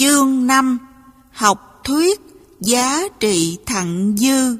Chương 5. Học thuyết giá trị thặng dư.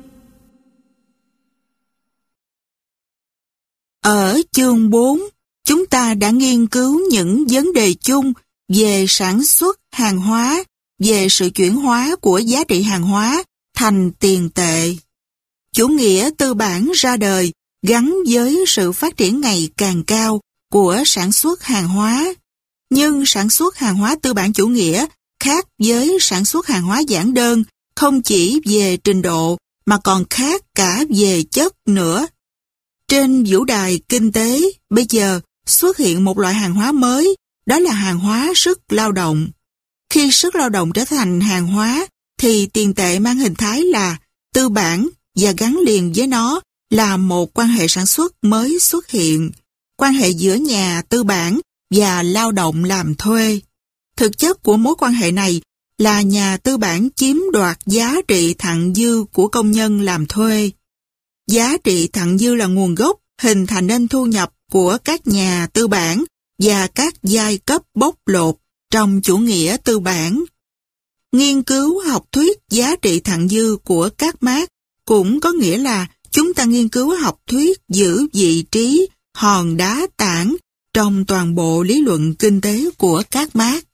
Ở chương 4, chúng ta đã nghiên cứu những vấn đề chung về sản xuất hàng hóa, về sự chuyển hóa của giá trị hàng hóa thành tiền tệ. Chủ nghĩa tư bản ra đời gắn với sự phát triển ngày càng cao của sản xuất hàng hóa. Nhưng sản xuất hàng hóa tư bản chủ nghĩa khác với sản xuất hàng hóa giản đơn, không chỉ về trình độ mà còn khác cả về chất nữa. Trên vũ đài kinh tế, bây giờ xuất hiện một loại hàng hóa mới, đó là hàng hóa sức lao động. Khi sức lao động trở thành hàng hóa, thì tiền tệ mang hình thái là tư bản và gắn liền với nó là một quan hệ sản xuất mới xuất hiện, quan hệ giữa nhà tư bản và lao động làm thuê. Thực chất của mối quan hệ này là nhà tư bản chiếm đoạt giá trị thặng dư của công nhân làm thuê. Giá trị thặng dư là nguồn gốc hình thành nên thu nhập của các nhà tư bản và các giai cấp bóc lột trong chủ nghĩa tư bản. Nghiên cứu học thuyết giá trị thặng dư của các Mác cũng có nghĩa là chúng ta nghiên cứu học thuyết giữ vị trí hòn đá tảng trong toàn bộ lý luận kinh tế của các Mác.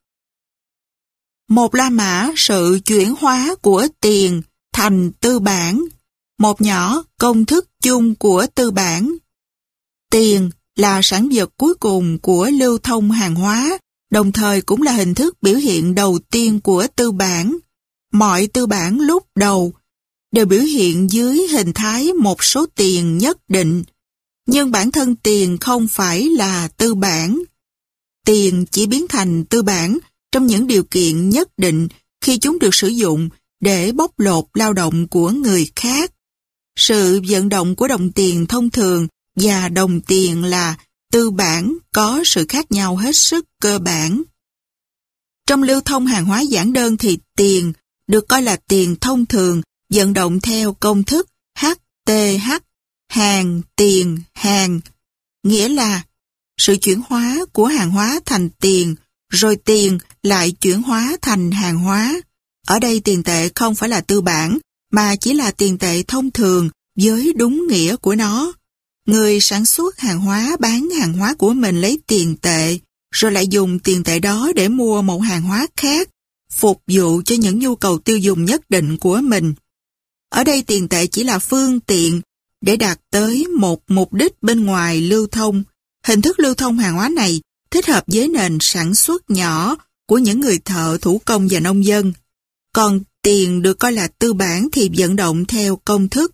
Một La Mã sự chuyển hóa của tiền thành tư bản. Một nhỏ công thức chung của tư bản. Tiền là sản vật cuối cùng của lưu thông hàng hóa, đồng thời cũng là hình thức biểu hiện đầu tiên của tư bản. Mọi tư bản lúc đầu đều biểu hiện dưới hình thái một số tiền nhất định, nhưng bản thân tiền không phải là tư bản. Tiền chỉ biến thành tư bản trong những điều kiện nhất định khi chúng được sử dụng để bóc lột lao động của người khác. Sự vận động của đồng tiền thông thường và đồng tiền là tư bản có sự khác nhau hết sức cơ bản. Trong lưu thông hàng hóa giản đơn thì tiền được coi là tiền thông thường vận động theo công thức HTH, hàng, tiền, hàng, nghĩa là sự chuyển hóa của hàng hóa thành tiền, rồi tiền lại chuyển hóa thành hàng hóa. Ở đây tiền tệ không phải là tư bản, mà chỉ là tiền tệ thông thường với đúng nghĩa của nó. Người sản xuất hàng hóa bán hàng hóa của mình lấy tiền tệ, rồi lại dùng tiền tệ đó để mua một hàng hóa khác, phục vụ cho những nhu cầu tiêu dùng nhất định của mình. Ở đây tiền tệ chỉ là phương tiện để đạt tới một mục đích bên ngoài lưu thông. Hình thức lưu thông hàng hóa này thích hợp với nền sản xuất nhỏ của những người thợ thủ công và nông dân. Còn tiền được coi là tư bản thì vận động theo công thức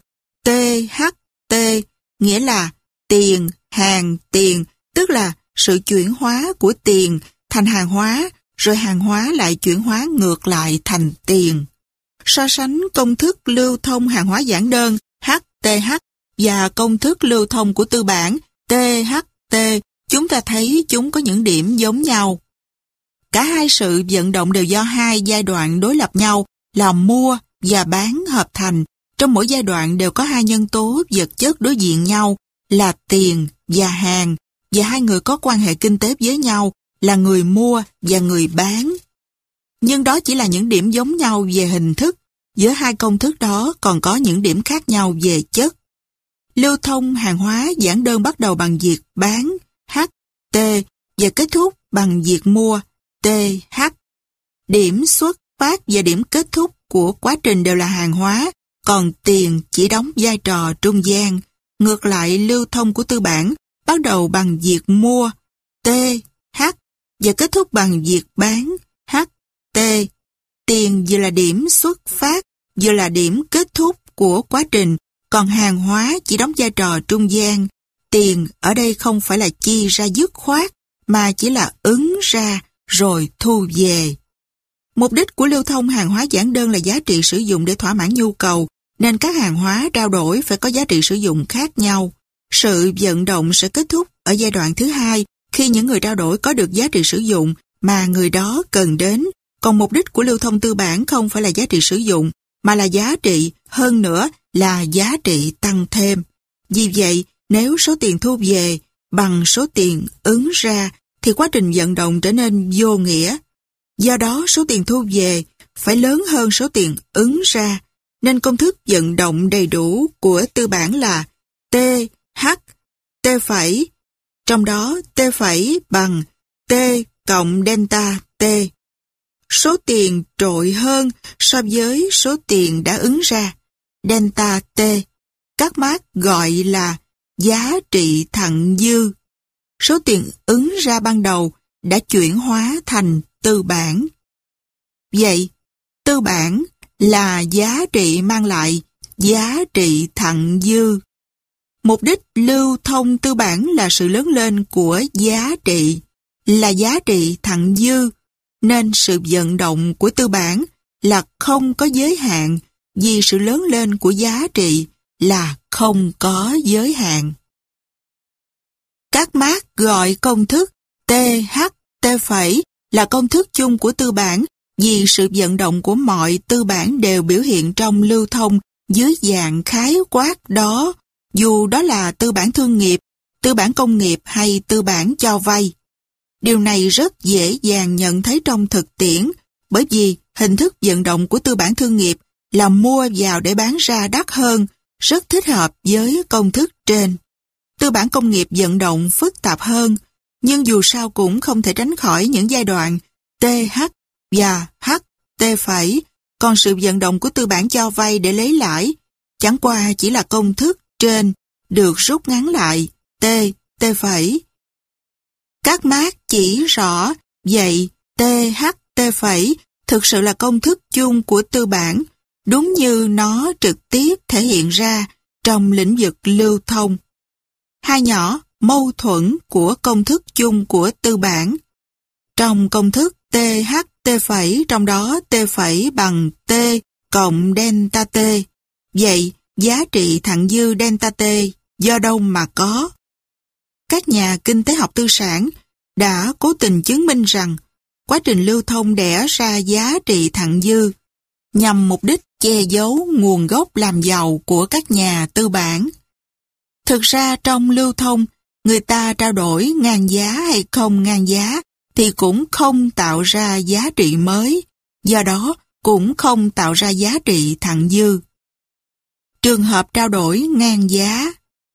THT, nghĩa là tiền, hàng, tiền, tức là sự chuyển hóa của tiền thành hàng hóa, rồi hàng hóa lại chuyển hóa ngược lại thành tiền. So sánh công thức lưu thông hàng hóa giản đơn HTH và công thức lưu thông của tư bản THT, chúng ta thấy chúng có những điểm giống nhau. Cả hai sự vận động đều do hai giai đoạn đối lập nhau là mua và bán hợp thành. Trong mỗi giai đoạn đều có hai nhân tố vật chất đối diện nhau là tiền và hàng, và hai người có quan hệ kinh tế với nhau là người mua và người bán. Nhưng đó chỉ là những điểm giống nhau về hình thức. Giữa hai công thức đó còn có những điểm khác nhau về chất. Lưu thông hàng hóa giản đơn bắt đầu bằng việc bán HT và kết thúc bằng việc mua TH. Điểm xuất phát và điểm kết thúc của quá trình đều là hàng hóa, còn tiền chỉ đóng vai trò trung gian. Ngược lại, lưu thông của tư bản bắt đầu bằng việc mua TH và kết thúc bằng việc bán HT. Tiền vừa là điểm xuất phát, vừa là điểm kết thúc của quá trình, còn hàng hóa chỉ đóng vai trò trung gian. Tiền ở đây không phải là chi ra dứt khoát, mà chỉ là ứng ra rồi thu về. Mục đích của lưu thông hàng hóa giản đơn là giá trị sử dụng để thỏa mãn nhu cầu, nên các hàng hóa trao đổi phải có giá trị sử dụng khác nhau. Sự vận động sẽ kết thúc ở giai đoạn thứ hai khi những người trao đổi có được giá trị sử dụng mà người đó cần đến. Còn mục đích của lưu thông tư bản không phải là giá trị sử dụng, mà là giá trị, hơn nữa là giá trị tăng thêm. Vì vậy, nếu số tiền thu về bằng số tiền ứng ra, thì quá trình vận động trở nên vô nghĩa. Do đó số tiền thu về phải lớn hơn số tiền ứng ra, nên công thức vận động đầy đủ của tư bản là T, H, T phẩy, trong đó T phẩy bằng T cộng delta T. Số tiền trội hơn so với số tiền đã ứng ra, delta T, các mác gọi là giá trị thặng dư. Số tiền ứng ra ban đầu đã chuyển hóa thành tư bản. Vậy, tư bản là giá trị mang lại giá trị thặng dư. Mục đích lưu thông tư bản là sự lớn lên của giá trị, là giá trị thặng dư, nên sự vận động của tư bản là không có giới hạn, vì sự lớn lên của giá trị là không có giới hạn. Các mác gọi công thức TH, T phẩy là công thức chung của tư bản, vì sự vận động của mọi tư bản đều biểu hiện trong lưu thông dưới dạng khái quát đó, dù đó là tư bản thương nghiệp, tư bản công nghiệp hay tư bản cho vay. Điều này rất dễ dàng nhận thấy trong thực tiễn, bởi vì hình thức vận động của tư bản thương nghiệp là mua vào để bán ra đắt hơn, rất thích hợp với công thức trên. Tư bản công nghiệp vận động phức tạp hơn, nhưng dù sao cũng không thể tránh khỏi những giai đoạn TH và HT phẩy, còn sự vận động của tư bản cho vay để lấy lãi chẳng qua chỉ là công thức trên được rút ngắn lại T phẩy. Các mác chỉ rõ vậy THT phẩy thực sự là công thức chung của tư bản, đúng như nó trực tiếp thể hiện ra trong lĩnh vực lưu thông. Hai nhỏ mâu thuẫn của công thức chung của tư bản. Trong công thức THT phẩy, trong đó T phẩy bằng T cộng delta T. Vậy, giá trị thặng dư delta T do đâu mà có? Các nhà kinh tế học tư sản đã cố tình chứng minh rằng quá trình lưu thông đẻ ra giá trị thặng dư nhằm mục đích che giấu nguồn gốc làm giàu của các nhà tư bản. Thực ra trong lưu thông, người ta trao đổi ngang giá hay không ngang giá thì cũng không tạo ra giá trị mới, do đó cũng không tạo ra giá trị thặng dư. Trường hợp trao đổi ngang giá.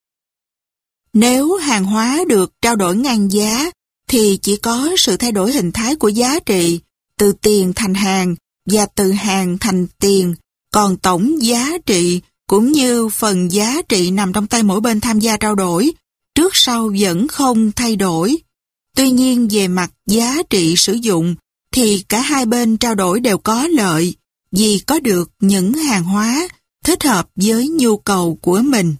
Nếu hàng hóa được trao đổi ngang giá thì chỉ có sự thay đổi hình thái của giá trị từ tiền thành hàng và từ hàng thành tiền, còn tổng giá trị cũng như phần giá trị nằm trong tay mỗi bên tham gia trao đổi, trước sau vẫn không thay đổi. Tuy nhiên về mặt giá trị sử dụng thì cả hai bên trao đổi đều có lợi vì có được những hàng hóa thích hợp với nhu cầu của mình.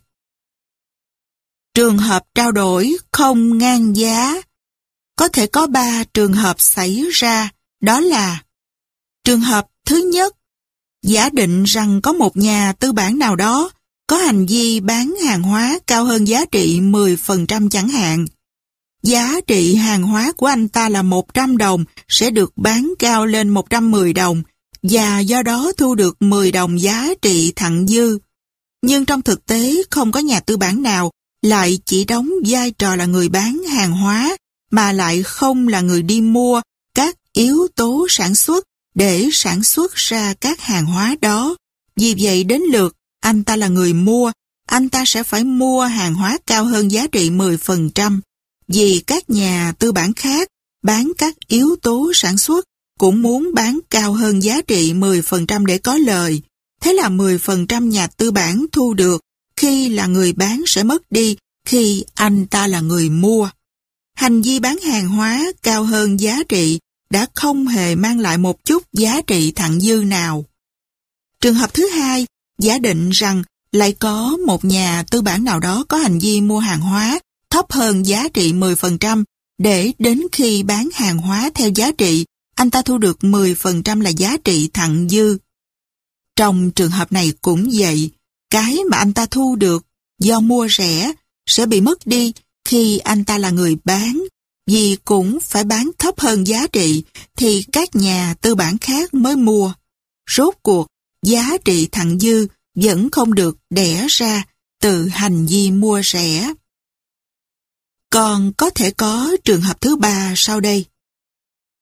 Trường hợp trao đổi không ngang giá. Có thể có 3 trường hợp xảy ra, đó là: trường hợp thứ nhất, giả định rằng có một nhà tư bản nào đó có hành vi bán hàng hóa cao hơn giá trị 10% chẳng hạn. Giá trị hàng hóa của anh ta là 100 đồng sẽ được bán cao lên 110 đồng và do đó thu được 10 đồng giá trị thặng dư. Nhưng trong thực tế không có nhà tư bản nào lại chỉ đóng vai trò là người bán hàng hóa mà lại không là người đi mua các yếu tố sản xuất để sản xuất ra các hàng hóa đó. Vì vậy đến lượt anh ta là người mua, anh ta sẽ phải mua hàng hóa cao hơn giá trị 10%. Vì các nhà tư bản khác bán các yếu tố sản xuất cũng muốn bán cao hơn giá trị 10% để có lời. Thế là 10% nhà tư bản thu được khi là người bán sẽ mất đi khi anh ta là người mua. Hành vi bán hàng hóa cao hơn giá trị đã không hề mang lại một chút giá trị thặng dư nào. Trường hợp thứ hai, giả định rằng lại có một nhà tư bản nào đó có hành vi mua hàng hóa thấp hơn giá trị 10% để đến khi bán hàng hóa theo giá trị, anh ta thu được 10% là giá trị thặng dư. Trong trường hợp này cũng vậy, cái mà anh ta thu được do mua rẻ sẽ bị mất đi khi anh ta là người bán, vì cũng phải bán thấp hơn giá trị thì các nhà tư bản khác mới mua. Rốt cuộc, giá trị thặng dư vẫn không được đẻ ra từ hành vi mua rẻ. Còn có thể có trường hợp thứ ba sau đây.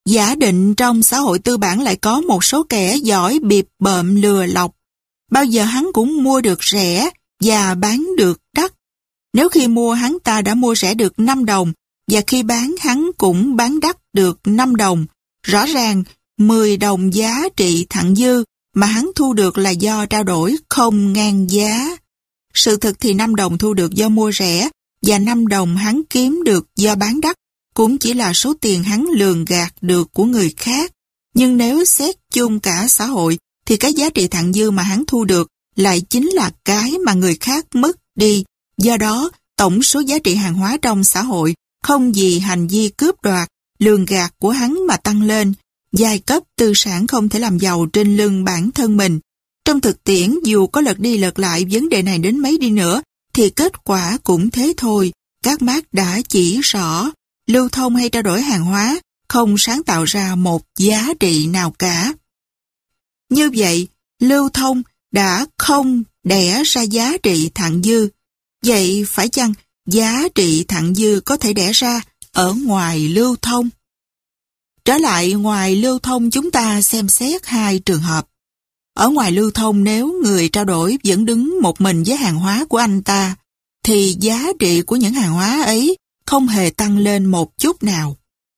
Giả định trong xã hội tư bản lại có một số kẻ giỏi bịp bợm lừa lọc. Bao giờ hắn cũng mua được rẻ và bán được đắt. Nếu khi mua hắn ta đã mua rẻ được 5 đồng và khi bán hắn cũng bán đắt được 5 đồng, rõ ràng 10 đồng giá trị thặng dư mà hắn thu được là do trao đổi không ngang giá. Sự thực thì 5 đồng thu được do mua rẻ và 5 đồng hắn kiếm được do bán đắt cũng chỉ là số tiền hắn lường gạt được của người khác. Nhưng nếu xét chung cả xã hội thì cái giá trị thặng dư mà hắn thu được lại chính là cái mà người khác mất đi. Do đó, tổng số giá trị hàng hóa trong xã hội không vì hành vi cướp đoạt, lường gạt của hắn mà tăng lên. Giai cấp tư sản không thể làm giàu trên lưng bản thân mình. Trong thực tiễn, dù có lật đi lật lại vấn đề này đến mấy đi nữa, thì kết quả cũng thế thôi. Các Marx đã chỉ rõ, lưu thông hay trao đổi hàng hóa không sáng tạo ra một giá trị nào cả. Như vậy, lưu thông đã không đẻ ra giá trị thặng dư. Vậy phải chăng giá trị thặng dư có thể đẻ ra ở ngoài lưu thông? Trở lại ngoài lưu thông, chúng ta xem xét hai trường hợp. Ở ngoài lưu thông, nếu người trao đổi vẫn đứng một mình với hàng hóa của anh ta, thì giá trị của những hàng hóa ấy không hề tăng lên một chút nào.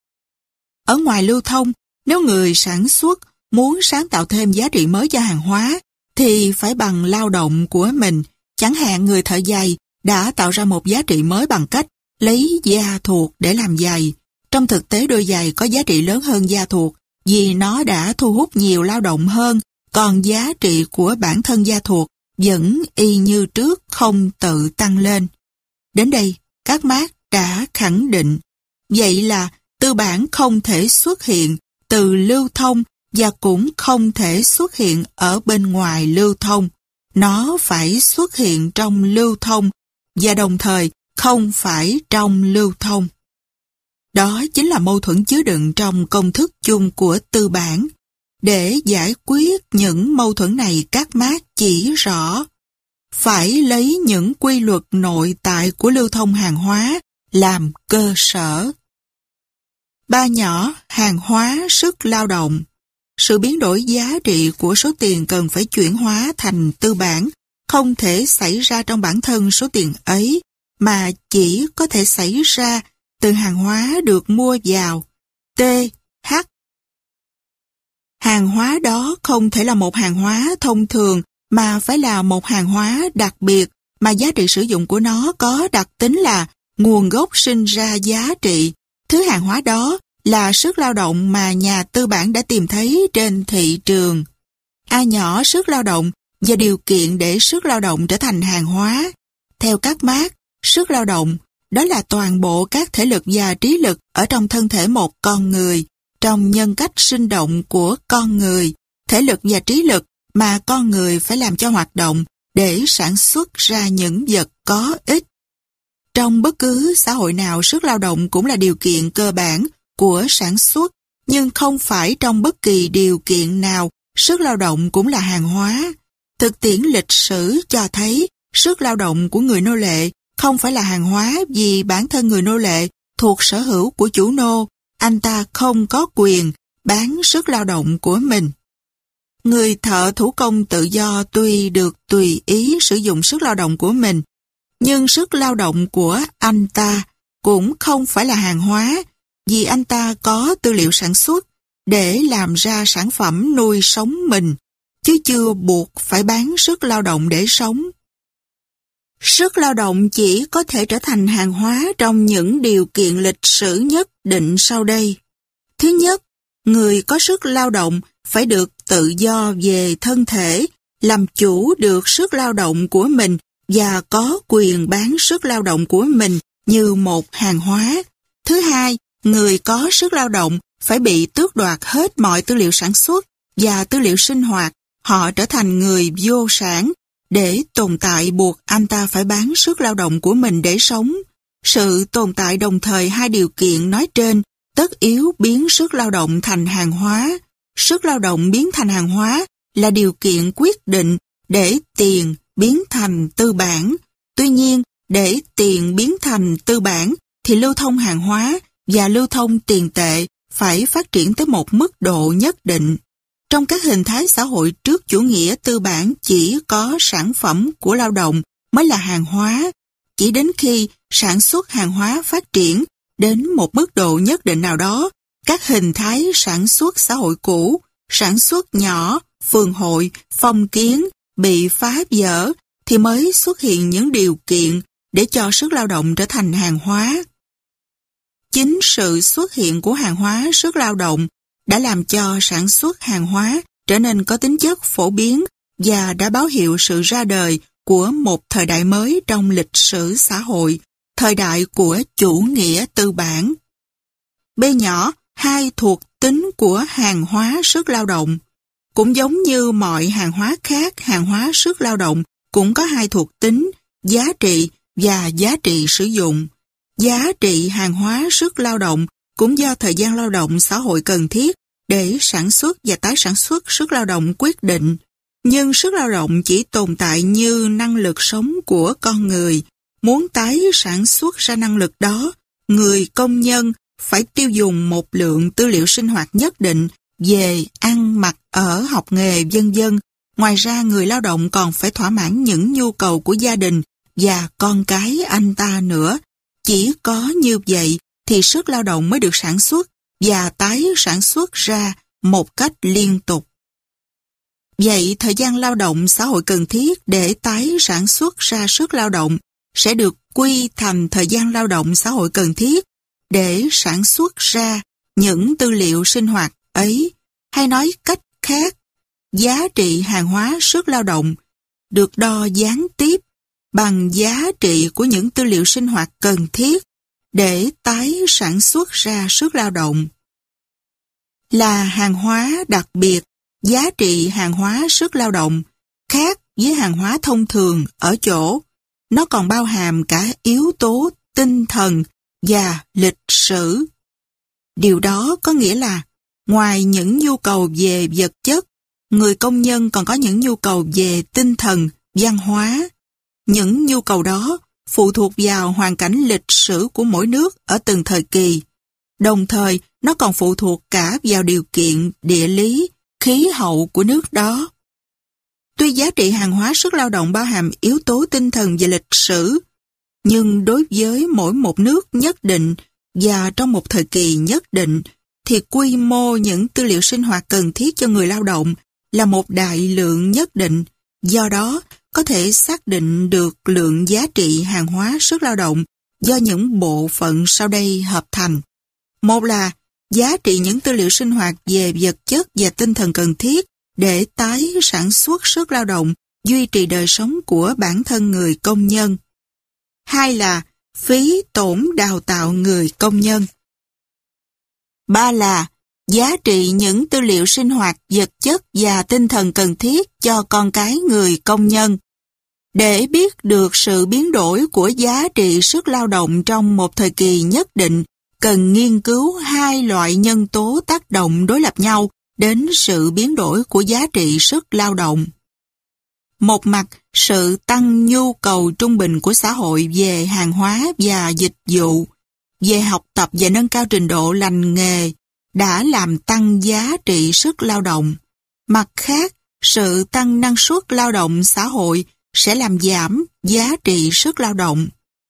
Ở ngoài lưu thông, nếu người sản xuất muốn sáng tạo thêm giá trị mới cho hàng hóa, thì phải bằng lao động của mình. Chẳng hạn người thợ giày đã tạo ra một giá trị mới bằng cách lấy da thuộc để làm giày. Trong thực tế, đôi giày có giá trị lớn hơn da thuộc vì nó đã thu hút nhiều lao động hơn, còn giá trị của bản thân da thuộc vẫn y như trước, không tự tăng lên. Đến đây, các Marx đã khẳng định, vậy là tư bản không thể xuất hiện từ lưu thông và cũng không thể xuất hiện ở bên ngoài lưu thông. Nó phải xuất hiện trong lưu thông và đồng thời không phải trong lưu thông. Đó chính là mâu thuẫn chứa đựng trong công thức chung của tư bản. Để giải quyết những mâu thuẫn này, các Marx chỉ rõ phải lấy những quy luật nội tại của lưu thông hàng hóa làm cơ sở. Ba nhỏ, hàng hóa, sức lao động. Sự biến đổi giá trị của số tiền cần phải chuyển hóa thành tư bản không thể xảy ra trong bản thân số tiền ấy, mà chỉ có thể xảy ra từ hàng hóa được mua vào. TH. Hàng hóa đó không thể là một hàng hóa thông thường, mà phải là một hàng hóa đặc biệt mà giá trị sử dụng của nó có đặc tính là nguồn gốc sinh ra giá trị. Thứ hàng hóa đó là sức lao động mà nhà tư bản đã tìm thấy trên thị trường. A nhỏ, sức lao động và điều kiện để sức lao động trở thành hàng hóa. Theo các Marx, sức lao động đó là toàn bộ các thể lực và trí lực ở trong thân thể một con người, trong nhân cách sinh động của con người, thể lực và trí lực mà con người phải làm cho hoạt động để sản xuất ra những vật có ích. Trong bất cứ xã hội nào, sức lao động cũng là điều kiện cơ bản của sản xuất, nhưng không phải trong bất kỳ điều kiện nào sức lao động cũng là hàng hóa. Thực tiễn lịch sử cho thấy sức lao động của người nô lệ không phải là hàng hóa vì bản thân người nô lệ thuộc sở hữu của chủ nô, anh ta không có quyền bán sức lao động của mình. Người thợ thủ công tự do tuy được tùy ý sử dụng sức lao động của mình, nhưng sức lao động của anh ta cũng không phải là hàng hóa vì anh ta có tư liệu sản xuất để làm ra sản phẩm nuôi sống mình, chứ chưa buộc phải bán sức lao động để sống. Sức lao động chỉ có thể trở thành hàng hóa trong những điều kiện lịch sử nhất định sau đây. Thứ nhất, người có sức lao động phải được tự do về thân thể, làm chủ được sức lao động của mình và có quyền bán sức lao động của mình như một hàng hóa. Thứ hai, người có sức lao động phải bị tước đoạt hết mọi tư liệu sản xuất và tư liệu sinh hoạt. Họ trở thành người vô sản. Để tồn tại buộc anh ta phải bán sức lao động của mình để sống. Sự tồn tại đồng thời hai điều kiện nói trên tất yếu biến sức lao động thành hàng hóa. Sức lao động biến thành hàng hóa là điều kiện quyết định để tiền biến thành tư bản. Tuy nhiên, để tiền biến thành tư bản thì lưu thông hàng hóa và lưu thông tiền tệ phải phát triển tới một mức độ nhất định. Trong các hình thái xã hội trước chủ nghĩa tư bản chỉ có sản phẩm của lao động mới là hàng hóa. Chỉ đến khi sản xuất hàng hóa phát triển đến một mức độ nhất định nào đó, các hình thái sản xuất xã hội cũ, sản xuất nhỏ, phường hội, phong kiến bị phá vỡ thì mới xuất hiện những điều kiện để cho sức lao động trở thành hàng hóa. Chính sự xuất hiện của hàng hóa sức lao động đã làm cho sản xuất hàng hóa trở nên có tính chất phổ biến và đã báo hiệu sự ra đời của một thời đại mới trong lịch sử xã hội, thời đại của chủ nghĩa tư bản. B nhỏ, hai thuộc tính của hàng hóa sức lao động. Cũng giống như mọi hàng hóa khác, hàng hóa sức lao động cũng có hai thuộc tính, giá trị và giá trị sử dụng. Giá trị hàng hóa sức lao động cũng do thời gian lao động xã hội cần thiết để sản xuất và tái sản xuất sức lao động quyết định. Nhưng sức lao động chỉ tồn tại như năng lực sống của con người. Muốn tái sản xuất ra năng lực đó, người công nhân phải tiêu dùng một lượng tư liệu sinh hoạt nhất định về ăn, mặc, ở, học nghề, vân vân. Ngoài ra, người lao động còn phải thỏa mãn những nhu cầu của gia đình và con cái anh ta nữa. Chỉ có như vậy thì sức lao động mới được sản xuất và tái sản xuất ra một cách liên tục. Vậy thời gian lao động xã hội cần thiết để tái sản xuất ra sức lao động sẽ được quy thành thời gian lao động xã hội cần thiết để sản xuất ra những tư liệu sinh hoạt ấy. Hay nói cách khác, giá trị hàng hóa sức lao động được đo gián tiếp bằng giá trị của những tư liệu sinh hoạt cần thiết để tái sản xuất ra sức lao động. Là hàng hóa đặc biệt, giá trị hàng hóa sức lao động khác với hàng hóa thông thường ở chỗ nó còn bao hàm cả yếu tố tinh thần và lịch sử. Điều đó có nghĩa là ngoài những nhu cầu về vật chất, người công nhân còn có những nhu cầu về tinh thần, văn hóa. Những nhu cầu đó phụ thuộc vào hoàn cảnh lịch sử của mỗi nước ở từng thời kỳ. Đồng thời, nó còn phụ thuộc cả vào điều kiện địa lý, khí hậu của nước đó. Tuy giá trị hàng hóa sức lao động bao hàm yếu tố tinh thần và lịch sử, nhưng đối với mỗi một nước nhất định và trong một thời kỳ nhất định, thì quy mô những tư liệu sinh hoạt cần thiết cho người lao động là một đại lượng nhất định. Do đó, có thể xác định được lượng giá trị hàng hóa sức lao động do những bộ phận sau đây hợp thành. Một là giá trị những tư liệu sinh hoạt về vật chất và tinh thần cần thiết để tái sản xuất sức lao động, duy trì đời sống của bản thân người công nhân. Hai là phí tổn đào tạo người công nhân. Ba là giá trị những tư liệu sinh hoạt vật chất và tinh thần cần thiết cho con cái người công nhân. Để biết được sự biến đổi của giá trị sức lao động trong một thời kỳ nhất định, cần nghiên cứu hai loại nhân tố tác động đối lập nhau đến sự biến đổi của giá trị sức lao động. Một mặt, sự tăng nhu cầu trung bình của xã hội về hàng hóa và dịch vụ, về học tập và nâng cao trình độ lành nghề đã làm tăng giá trị sức lao động. Mặt khác, sự tăng năng suất lao động xã hội sẽ làm giảm giá trị sức lao động.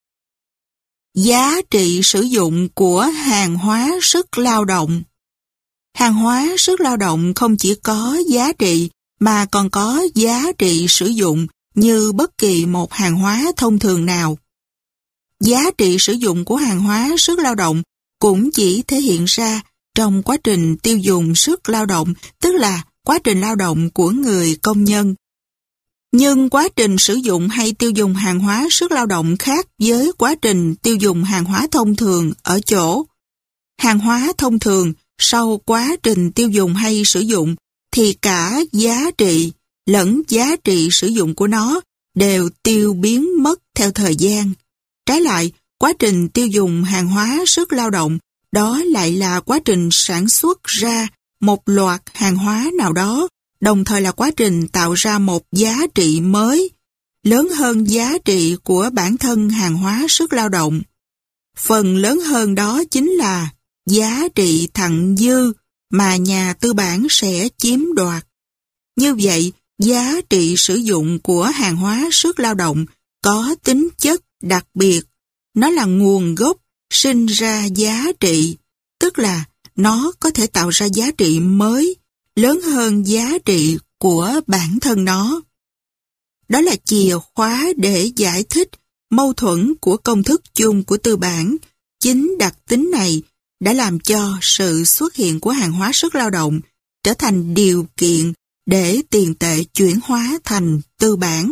Giá trị sử dụng của hàng hóa sức lao động. Hàng hóa sức lao động không chỉ có giá trị mà còn có giá trị sử dụng như bất kỳ một hàng hóa thông thường nào. Giá trị sử dụng của hàng hóa sức lao động cũng chỉ thể hiện ra trong quá trình tiêu dùng sức lao động, tức là quá trình lao động của người công nhân. Nhưng quá trình sử dụng hay tiêu dùng hàng hóa sức lao động khác với quá trình tiêu dùng hàng hóa thông thường ở chỗ. Hàng hóa thông thường sau quá trình tiêu dùng hay sử dụng thì cả giá trị lẫn giá trị sử dụng của nó đều tiêu biến mất theo thời gian. Trái lại, quá trình tiêu dùng hàng hóa sức lao động đó lại là quá trình sản xuất ra một loạt hàng hóa nào đó, đồng thời là quá trình tạo ra một giá trị mới, lớn hơn giá trị của bản thân hàng hóa sức lao động. Phần lớn hơn đó chính là giá trị thặng dư mà nhà tư bản sẽ chiếm đoạt. Như vậy, giá trị sử dụng của hàng hóa sức lao động có tính chất đặc biệt. Nó là nguồn gốc sinh ra giá trị, tức là nó có thể tạo ra giá trị mới, lớn hơn giá trị của bản thân nó. Đó là chìa khóa để giải thích mâu thuẫn của công thức chung của tư bản. Chính đặc tính này đã làm cho sự xuất hiện của hàng hóa sức lao động trở thành điều kiện để tiền tệ chuyển hóa thành tư bản.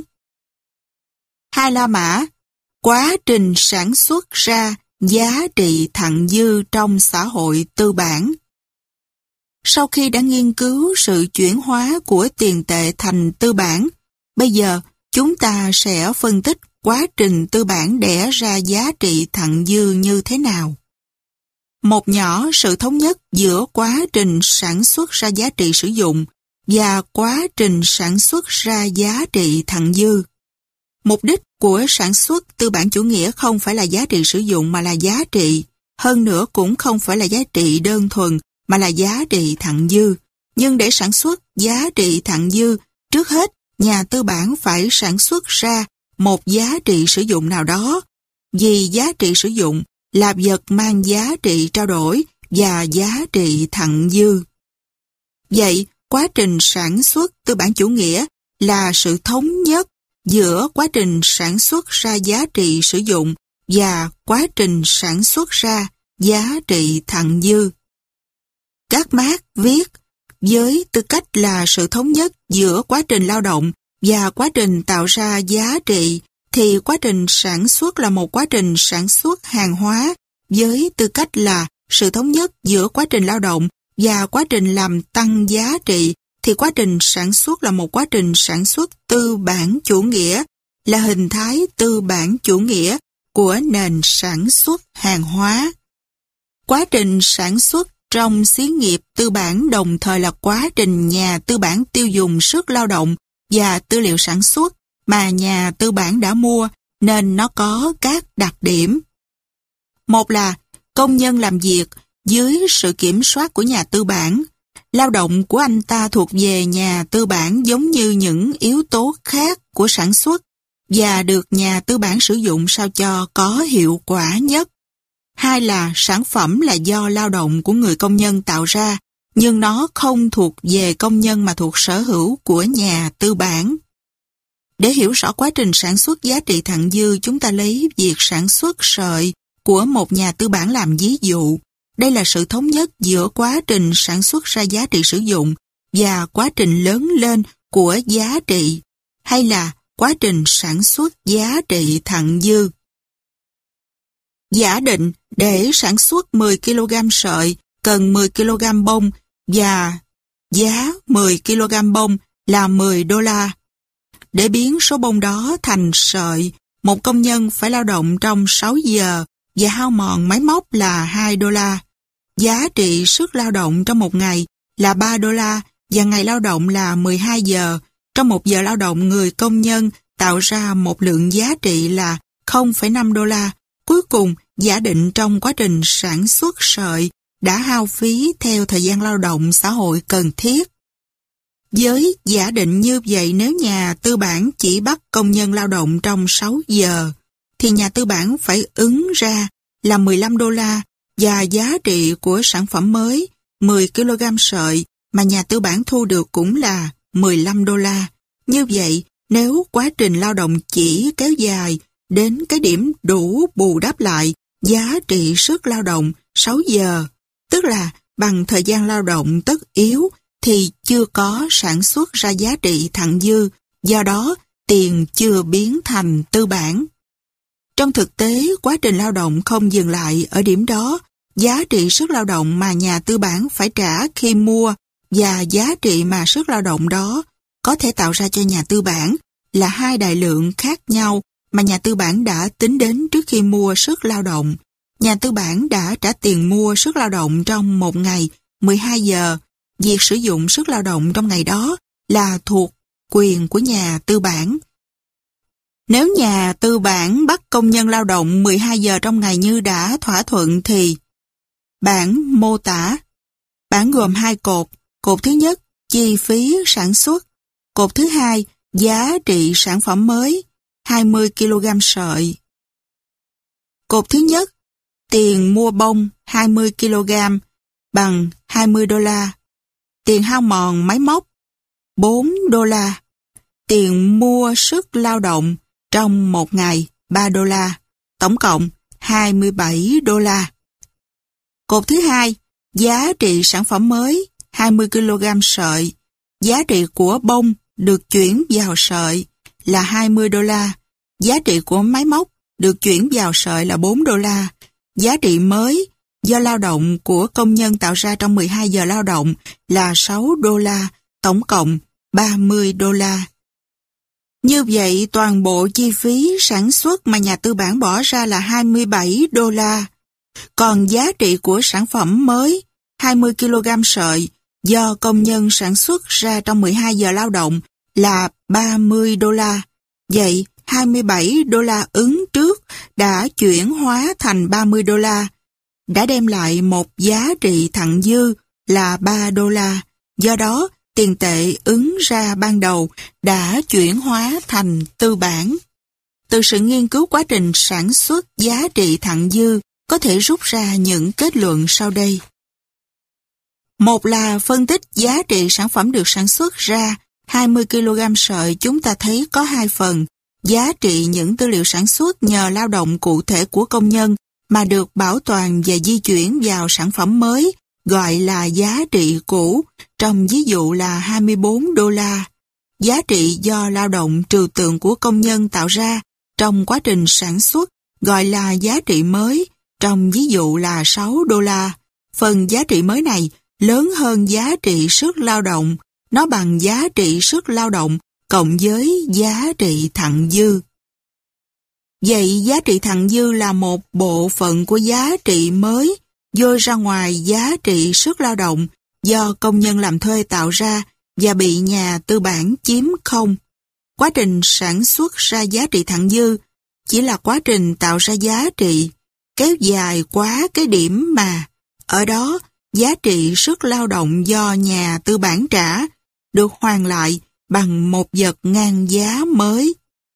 2 La Mã, quá trình sản xuất ra giá trị thặng dư trong xã hội tư bản. Sau khi đã nghiên cứu sự chuyển hóa của tiền tệ thành tư bản, bây giờ chúng ta sẽ phân tích quá trình tư bản đẻ ra giá trị thặng dư như thế nào. Một nhỏ sự thống nhất giữa quá trình sản xuất ra giá trị sử dụng và quá trình sản xuất ra giá trị thặng dư. Mục đích của sản xuất tư bản chủ nghĩa không phải là giá trị sử dụng mà là giá trị, hơn nữa cũng không phải là giá trị đơn thuần mà là giá trị thặng dư. Nhưng để sản xuất giá trị thặng dư, trước hết nhà tư bản phải sản xuất ra một giá trị sử dụng nào đó, vì giá trị sử dụng là vật mang giá trị trao đổi và giá trị thặng dư. Vậy, quá trình sản xuất tư bản chủ nghĩa là sự thống nhất giữa quá trình sản xuất ra giá trị sử dụng và quá trình sản xuất ra giá trị thặng dư. Các Mác viết với tư cách là sự thống nhất giữa quá trình lao động và quá trình tạo ra giá trị, thì quá trình sản xuất là một quá trình sản xuất hàng hóa với tư cách là sự thống nhất giữa quá trình lao động và quá trình làm tăng giá trị, thì quá trình sản xuất là một quá trình sản xuất tư bản chủ nghĩa, là hình thái tư bản chủ nghĩa của nền sản xuất hàng hóa. Quá trình sản xuất trong xí nghiệp tư bản đồng thời là quá trình nhà tư bản tiêu dùng sức lao động và tư liệu sản xuất mà nhà tư bản đã mua, nên nó có các đặc điểm. Một là công nhân làm việc dưới sự kiểm soát của nhà tư bản. Lao động của anh ta thuộc về nhà tư bản giống như những yếu tố khác của sản xuất và được nhà tư bản sử dụng sao cho có hiệu quả nhất. Hai là sản phẩm là do lao động của người công nhân tạo ra, nhưng nó không thuộc về công nhân mà thuộc sở hữu của nhà tư bản. Để hiểu rõ quá trình sản xuất giá trị thặng dư, chúng ta lấy việc sản xuất sợi của một nhà tư bản làm ví dụ. Đây là sự thống nhất giữa quá trình sản xuất ra giá trị sử dụng và quá trình lớn lên của giá trị, hay là quá trình sản xuất giá trị thặng dư. Giả định để sản xuất 10 kg sợi cần 10 kg bông và giá 10 kg bông là 10 đô la. Để biến số bông đó thành sợi, một công nhân phải lao động trong 6 giờ và hao mòn máy móc là 2 đô la. Giá trị sức lao động trong một ngày là 3 đô la và ngày lao động là 12 giờ. Trong một giờ lao động, người công nhân tạo ra một lượng giá trị là 0,5 đô la. Cuối cùng, giả định trong quá trình sản xuất sợi đã hao phí theo thời gian lao động xã hội cần thiết. Với giả định như vậy, nếu nhà tư bản chỉ bắt công nhân lao động trong 6 giờ, thì nhà tư bản phải ứng ra là 15 đô la và giá trị của sản phẩm mới 10 kg sợi mà nhà tư bản thu được cũng là 15 đô la. Như vậy, nếu quá trình lao động chỉ kéo dài đến cái điểm đủ bù đắp lại giá trị sức lao động 6 giờ, tức là bằng thời gian lao động tất yếu, thì chưa có sản xuất ra giá trị thặng dư, do đó tiền chưa biến thành tư bản. Trong thực tế, quá trình lao động không dừng lại ở điểm đó. Giá trị sức lao động mà nhà tư bản phải trả khi mua và giá trị mà sức lao động đó có thể tạo ra cho nhà tư bản là hai đại lượng khác nhau mà nhà tư bản đã tính đến trước khi mua sức lao động. Nhà tư bản đã trả tiền mua sức lao động trong một ngày 12 giờ. Việc sử dụng sức lao động trong ngày đó là thuộc quyền của nhà tư bản. Nếu nhà tư bản bắt công nhân lao động 12 giờ trong ngày như đã thỏa thuận thì Bảng mô tả. Bảng gồm 2 cột. Cột thứ nhất, chi phí sản xuất. Cột thứ hai, giá trị sản phẩm mới, 20 kg sợi. Cột thứ nhất, tiền mua bông 20 kg bằng 20 đô la. Tiền hao mòn máy móc 4 đô la. Tiền mua sức lao động trong một ngày 3 đô la. Tổng cộng 27 đô la. Cột thứ hai, giá trị sản phẩm mới 20 kg sợi. Giá trị của bông được chuyển vào sợi là 20 đô la. Giá trị của máy móc được chuyển vào sợi là 4 đô la. Giá trị mới do lao động của công nhân tạo ra trong 12 giờ lao động là 6 đô la, tổng cộng 30 đô la. Như vậy, toàn bộ chi phí sản xuất mà nhà tư bản bỏ ra là 27 đô la. Còn giá trị của sản phẩm mới, 20 kg sợi, do công nhân sản xuất ra trong 12 giờ lao động là 30 đô la. Vậy, 27 đô la ứng trước đã chuyển hóa thành 30 đô la, đã đem lại một giá trị thặng dư là 3 đô la. Do đó, tiền tệ ứng ra ban đầu đã chuyển hóa thành tư bản. Từ sự nghiên cứu quá trình sản xuất giá trị thặng dư có thể rút ra những kết luận sau đây. Một là phân tích giá trị sản phẩm được sản xuất ra 20 kg sợi, chúng ta thấy có 2 phần. Giá trị những tư liệu sản xuất nhờ lao động cụ thể của công nhân mà được bảo toàn và di chuyển vào sản phẩm mới, gọi là giá trị cũ, trong ví dụ là 24 đô la. Giá trị do lao động trừu tượng của công nhân tạo ra trong quá trình sản xuất, gọi là giá trị mới, trong ví dụ là 6 đô la. Phần giá trị mới này lớn hơn giá trị sức lao động, nó bằng giá trị sức lao động cộng với giá trị thặng dư. Vậy giá trị thặng dư là một bộ phận của giá trị mới dôi ra ngoài giá trị sức lao động do công nhân làm thuê tạo ra và bị nhà tư bản chiếm không. Quá trình sản xuất ra giá trị thặng dư chỉ là quá trình tạo ra giá trị, kéo dài quá cái điểm mà ở đó giá trị sức lao động do nhà tư bản trả được hoàn lại bằng một vật ngang giá mới.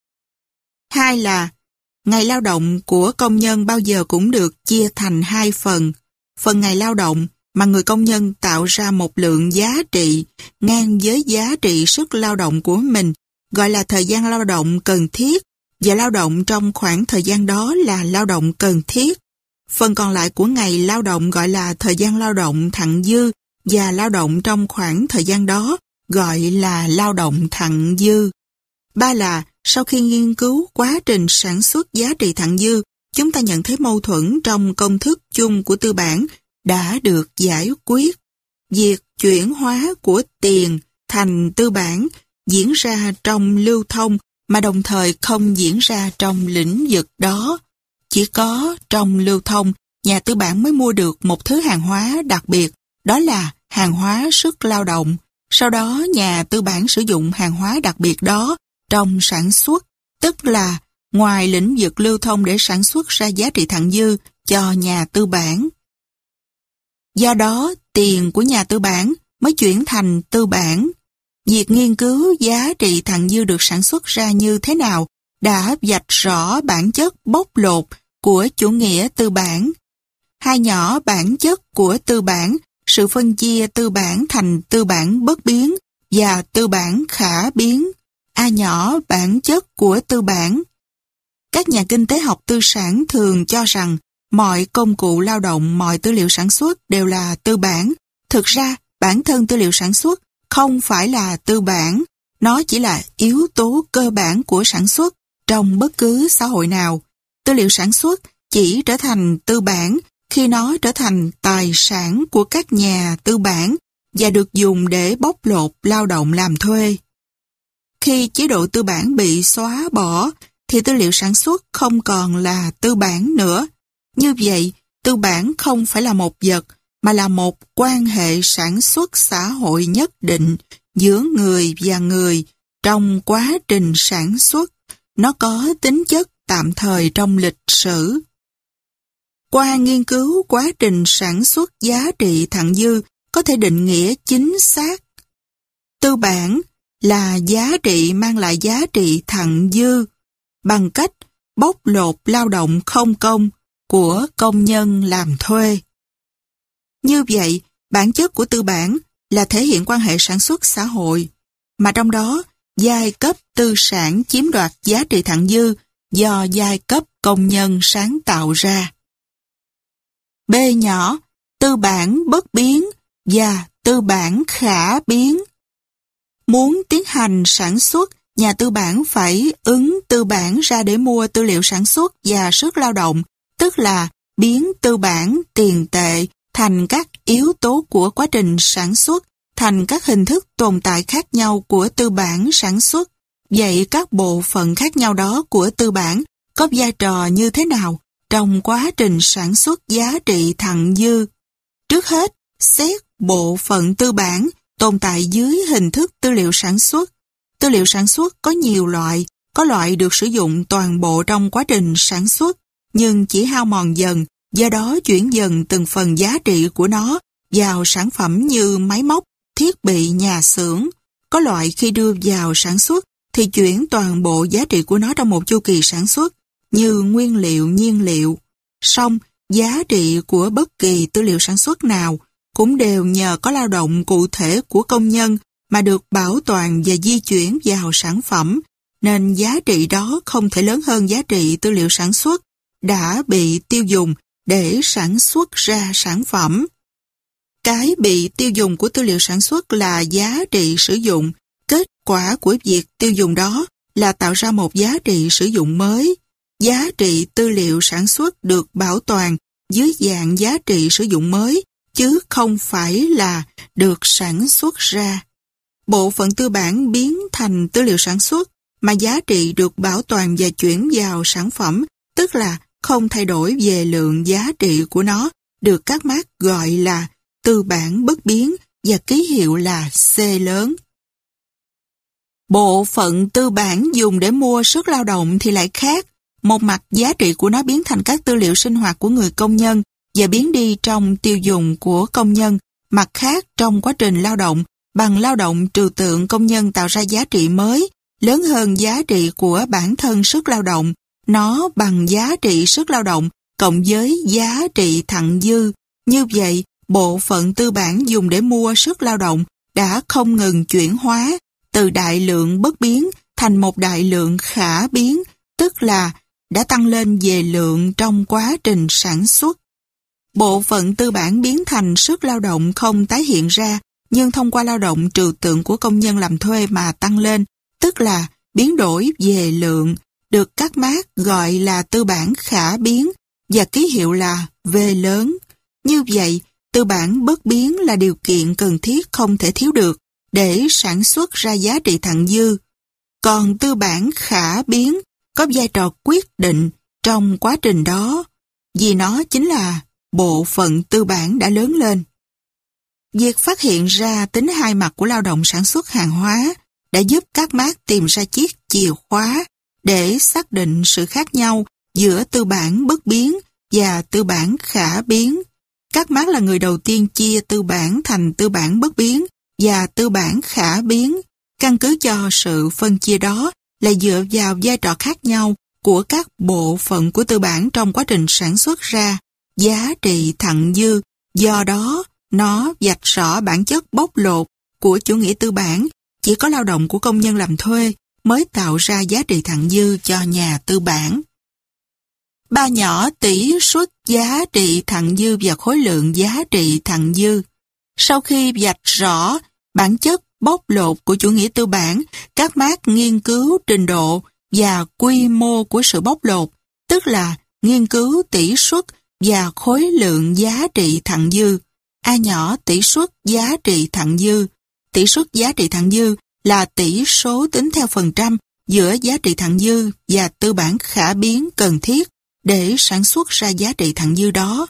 Hai là ngày lao động của công nhân bao giờ cũng được chia thành 2 phần. Phần ngày lao động mà người công nhân tạo ra một lượng giá trị ngang với giá trị sức lao động của mình, gọi là thời gian lao động cần thiết, và lao động trong khoảng thời gian đó là lao động cần thiết. Phần còn lại của ngày lao động gọi là thời gian lao động thặng dư, và lao động trong khoảng thời gian đó gọi là lao động thặng dư. Ba là sau khi nghiên cứu quá trình sản xuất giá trị thặng dư, chúng ta nhận thấy mâu thuẫn trong công thức chung của tư bản đã được giải quyết. Việc chuyển hóa của tiền thành tư bản diễn ra trong lưu thông mà đồng thời không diễn ra trong lĩnh vực đó. Chỉ có trong lưu thông, nhà tư bản mới mua được một thứ hàng hóa đặc biệt, đó là hàng hóa sức lao động. Sau đó nhà tư bản sử dụng hàng hóa đặc biệt đó trong sản xuất, tức là ngoài lĩnh vực lưu thông để sản xuất ra giá trị thặng dư cho nhà tư bản. Do đó, tiền của nhà tư bản mới chuyển thành tư bản. Việc nghiên cứu giá trị thặng dư được sản xuất ra như thế nào đã vạch rõ bản chất bóc lột của chủ nghĩa tư bản. Hai nhỏ bản chất của tư bản, sự phân chia tư bản thành tư bản bất biến và tư bản khả biến. A nhỏ bản chất của tư bản. Các nhà kinh tế học tư sản thường cho rằng mọi công cụ lao động, mọi tư liệu sản xuất đều là tư bản. Thực ra, bản thân tư liệu sản xuất không phải là tư bản, nó chỉ là yếu tố cơ bản của sản xuất trong bất cứ xã hội nào. Tư liệu sản xuất chỉ trở thành tư bản khi nó trở thành tài sản của các nhà tư bản và được dùng để bóc lột lao động làm thuê. Khi chế độ tư bản bị xóa bỏ, thì tư liệu sản xuất không còn là tư bản nữa. Như vậy, tư bản không phải là một vật, mà là một quan hệ sản xuất xã hội nhất định giữa người và người trong quá trình sản xuất. Nó có tính chất tạm thời trong lịch sử. Qua nghiên cứu quá trình sản xuất giá trị thặng dư có thể định nghĩa chính xác. Tư bản là giá trị mang lại giá trị thặng dư bằng cách bóc lột lao động không công của công nhân làm thuê. Như vậy, bản chất của tư bản là thể hiện quan hệ sản xuất xã hội, mà trong đó giai cấp tư sản chiếm đoạt giá trị thặng dư do giai cấp công nhân sáng tạo ra. B nhỏ, tư bản bất biến và tư bản khả biến. Muốn tiến hành sản xuất, nhà tư bản phải ứng tư bản ra để mua tư liệu sản xuất và sức lao động, tức là biến tư bản tiền tệ thành các yếu tố của quá trình sản xuất, thành các hình thức tồn tại khác nhau của tư bản sản xuất. Vậy các bộ phận khác nhau đó của tư bản có vai trò như thế nào trong quá trình sản xuất giá trị thặng dư? Trước hết, xét bộ phận tư bản tồn tại dưới hình thức tư liệu sản xuất. Tư liệu sản xuất có nhiều loại, có loại được sử dụng toàn bộ trong quá trình sản xuất, nhưng chỉ hao mòn dần, do đó chuyển dần từng phần giá trị của nó vào sản phẩm như máy móc, thiết bị nhà xưởng. Có loại khi đưa vào sản xuất thì chuyển toàn bộ giá trị của nó trong một chu kỳ sản xuất, như nguyên liệu, nhiên liệu. Song, giá trị của bất kỳ tư liệu sản xuất nào cũng đều nhờ có lao động cụ thể của công nhân mà được bảo toàn và di chuyển vào sản phẩm, nên giá trị đó không thể lớn hơn giá trị tư liệu sản xuất đã bị tiêu dùng để sản xuất ra sản phẩm. Cái bị tiêu dùng của tư liệu sản xuất là giá trị sử dụng. Kết quả của việc tiêu dùng đó là tạo ra một giá trị sử dụng mới. Giá trị tư liệu sản xuất được bảo toàn dưới dạng giá trị sử dụng mới, chứ không phải là được sản xuất ra. Bộ phận tư bản biến thành tư liệu sản xuất mà giá trị được bảo toàn và chuyển vào sản phẩm, tức là không thay đổi về lượng giá trị của nó, được các mác gọi là tư bản bất biến và ký hiệu là C lớn. Bộ phận tư bản dùng để mua sức lao động thì lại khác. Một mặt giá trị của nó biến thành các tư liệu sinh hoạt của người công nhân và biến đi trong tiêu dùng của công nhân. Mặt khác, trong quá trình lao động, bằng lao động trừu tượng công nhân tạo ra giá trị mới, lớn hơn giá trị của bản thân sức lao động. Nó bằng giá trị sức lao động cộng với giá trị thặng dư. Như vậy, bộ phận tư bản dùng để mua sức lao động đã không ngừng chuyển hóa từ đại lượng bất biến thành một đại lượng khả biến, tức là đã tăng lên về lượng trong quá trình sản xuất. Bộ phận tư bản biến thành sức lao động không tái hiện ra, nhưng thông qua lao động trừu tượng của công nhân làm thuê mà tăng lên, tức là biến đổi về lượng, được các mác gọi là tư bản khả biến và ký hiệu là V lớn. Như vậy, tư bản bất biến là điều kiện cần thiết không thể thiếu được để sản xuất ra giá trị thặng dư. Còn tư bản khả biến có vai trò quyết định trong quá trình đó, vì nó chính là bộ phận tư bản đã lớn lên. Việc phát hiện ra tính hai mặt của lao động sản xuất hàng hóa đã giúp các mác tìm ra chiếc chìa khóa để xác định sự khác nhau giữa tư bản bất biến và tư bản khả biến. Các mác là người đầu tiên chia tư bản thành tư bản bất biến và tư bản khả biến. Căn cứ cho sự phân chia đó là dựa vào vai trò khác nhau của các bộ phận của tư bản trong quá trình sản xuất ra giá trị thặng dư. Do đó, nó vạch rõ bản chất bóc lột của chủ nghĩa tư bản. Chỉ có lao động của công nhân làm thuê mới tạo ra giá trị thặng dư cho nhà tư bản. Ba nhỏ tỷ suất giá trị thặng dư và khối lượng giá trị thặng dư. Sau khi vạch rõ bản chất bóc lột của chủ nghĩa tư bản, các mác nghiên cứu trình độ và quy mô của sự bóc lột, tức là nghiên cứu tỷ suất và khối lượng giá trị thặng dư. A nhỏ tỷ suất giá trị thặng dư. Tỷ suất giá trị thặng dư là tỷ số tính theo phần trăm giữa giá trị thặng dư và tư bản khả biến cần thiết để sản xuất ra giá trị thặng dư đó.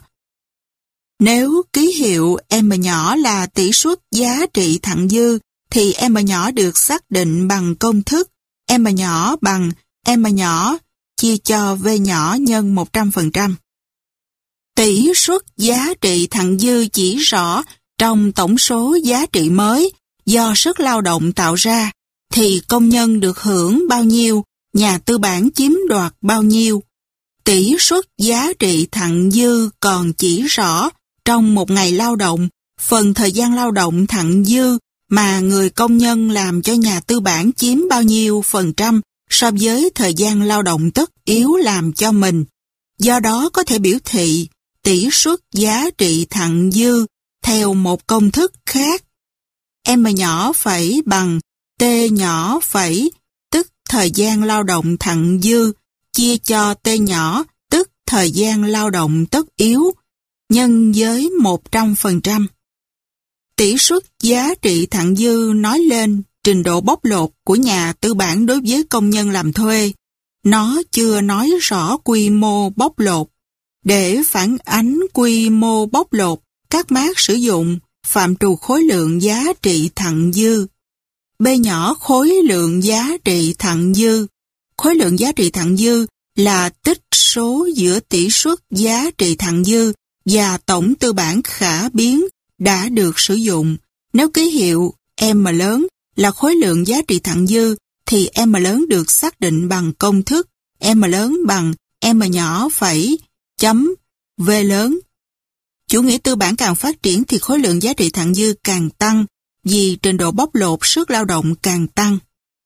Nếu ký hiệu M nhỏ là tỷ suất giá trị thặng dư, thì M nhỏ được xác định bằng công thức M nhỏ bằng M nhỏ chia cho V nhỏ nhân 100%. Tỷ suất giá trị thặng dư chỉ rõ trong tổng số giá trị mới do sức lao động tạo ra, thì công nhân được hưởng bao nhiêu, nhà tư bản chiếm đoạt bao nhiêu. Tỷ suất giá trị thặng dư còn chỉ rõ trong một ngày lao động, phần thời gian lao động thặng dư mà người công nhân làm cho nhà tư bản chiếm bao nhiêu phần trăm so với thời gian lao động tất yếu làm cho mình. Do đó có thể biểu thị tỷ suất giá trị thặng dư theo một công thức khác. M nhỏ phẩy bằng T nhỏ phẩy, tức thời gian lao động thặng dư, chia cho T nhỏ, tức thời gian lao động tất yếu, nhân với 100%. Tỷ suất giá trị thặng dư nói lên trình độ bóc lột của nhà tư bản đối với công nhân làm thuê. Nó chưa nói rõ quy mô bóc lột. Để phản ánh quy mô bóc lột, các mác sử dụng phạm trù khối lượng giá trị thặng dư. B nhỏ khối lượng giá trị thặng dư. Khối lượng giá trị thặng dư là tích số giữa tỷ suất giá trị thặng dư và tổng tư bản khả biến đã được sử dụng. Nếu ký hiệu M lớn là khối lượng giá trị thặng dư, thì M lớn được xác định bằng công thức M lớn bằng M nhỏ phẩy chấm V lớn. Chủ nghĩa tư bản càng phát triển thì khối lượng giá trị thặng dư càng tăng, vì trình độ bóc lột sức lao động càng tăng.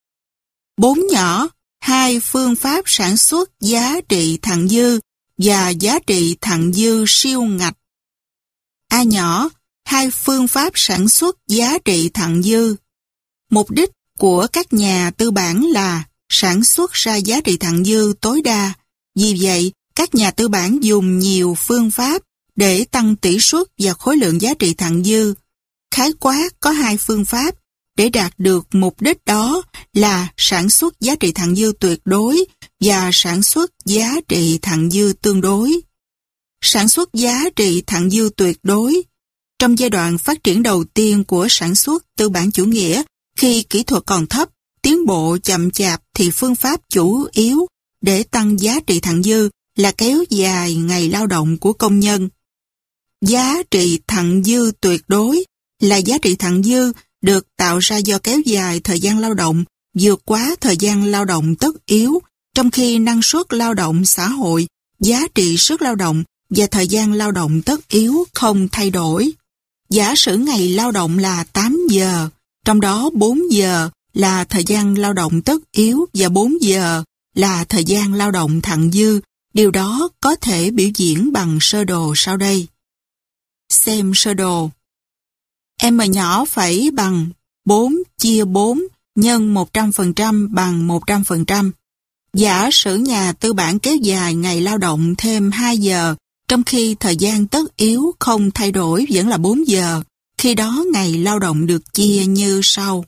4 nhỏ, hai phương pháp sản xuất giá trị thặng dư và giá trị thặng dư siêu ngạch. A nhỏ, hai phương pháp sản xuất giá trị thặng dư. Mục đích của các nhà tư bản là sản xuất ra giá trị thặng dư tối đa. Vì vậy, các nhà tư bản dùng nhiều phương pháp để tăng tỷ suất và khối lượng giá trị thặng dư. Khái quát có hai phương pháp để đạt được mục đích đó là sản xuất giá trị thặng dư tuyệt đối và sản xuất giá trị thặng dư tương đối. Sản xuất giá trị thặng dư tuyệt đối. Trong giai đoạn phát triển đầu tiên của sản xuất tư bản chủ nghĩa, khi kỹ thuật còn thấp, tiến bộ chậm chạp thì phương pháp chủ yếu để tăng giá trị thặng dư là kéo dài ngày lao động của công nhân. Giá trị thặng dư tuyệt đối là giá trị thặng dư được tạo ra do kéo dài thời gian lao động vượt quá thời gian lao động tất yếu, trong khi năng suất lao động xã hội, giá trị sức lao động và thời gian lao động tất yếu không thay đổi. Giả sử ngày lao động là 8 giờ, trong đó 4 giờ là thời gian lao động tất yếu và 4 giờ là thời gian lao động thặng dư. Điều đó có thể biểu diễn bằng sơ đồ sau đây. Xem sơ đồ. M nhỏ phẩy bằng 4 chia 4 nhân 100% bằng 100%. Giả sử nhà tư bản kéo dài ngày lao động thêm 2 giờ, trong khi thời gian tất yếu không thay đổi vẫn là 4 giờ. Khi đó ngày lao động được chia như sau.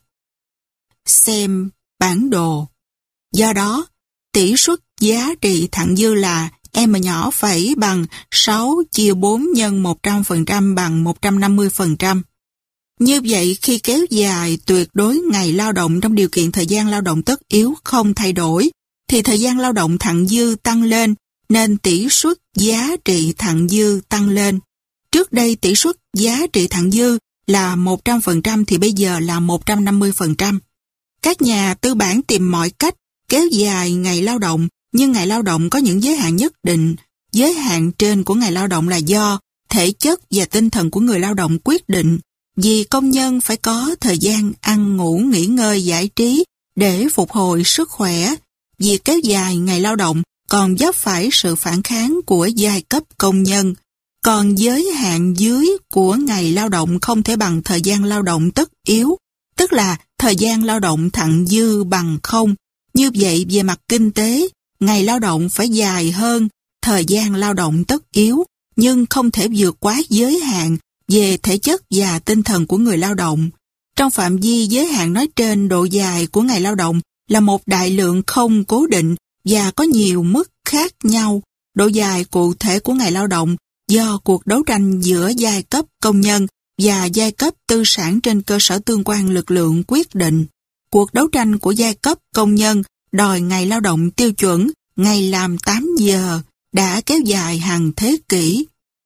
Xem bản đồ. Do đó, tỷ suất giá trị thặng dư là M nhỏ phẩy bằng 6 chia 4 nhân 100% bằng 150%. Như vậy, khi kéo dài tuyệt đối ngày lao động trong điều kiện thời gian lao động tất yếu không thay đổi, thì thời gian lao động thặng dư tăng lên, nên tỷ suất giá trị thặng dư tăng lên. Trước đây tỷ suất giá trị thặng dư là 100% thì bây giờ là 150%. Các nhà tư bản tìm mọi cách kéo dài ngày lao động, nhưng ngày lao động có những giới hạn nhất định. Giới hạn trên của ngày lao động là do thể chất và tinh thần của người lao động quyết định. Vì công nhân phải có thời gian ăn ngủ, nghỉ ngơi, giải trí để phục hồi sức khỏe. Việc kéo dài ngày lao động còn vấp phải sự phản kháng của giai cấp công nhân. Còn giới hạn dưới của ngày lao động không thể bằng thời gian lao động tất yếu, tức là thời gian lao động thặng dư bằng không. Như vậy, về mặt kinh tế, ngày lao động phải dài hơn thời gian lao động tất yếu, nhưng không thể vượt quá giới hạn về thể chất và tinh thần của người lao động. Trong phạm vi giới hạn nói trên, độ dài của ngày lao động là một đại lượng không cố định và có nhiều mức khác nhau. Độ dài cụ thể của ngày lao động do cuộc đấu tranh giữa giai cấp công nhân và giai cấp tư sản trên cơ sở tương quan lực lượng quyết định. Cuộc đấu tranh của giai cấp công nhân đòi ngày lao động tiêu chuẩn, ngày làm 8 giờ, đã kéo dài hàng thế kỷ.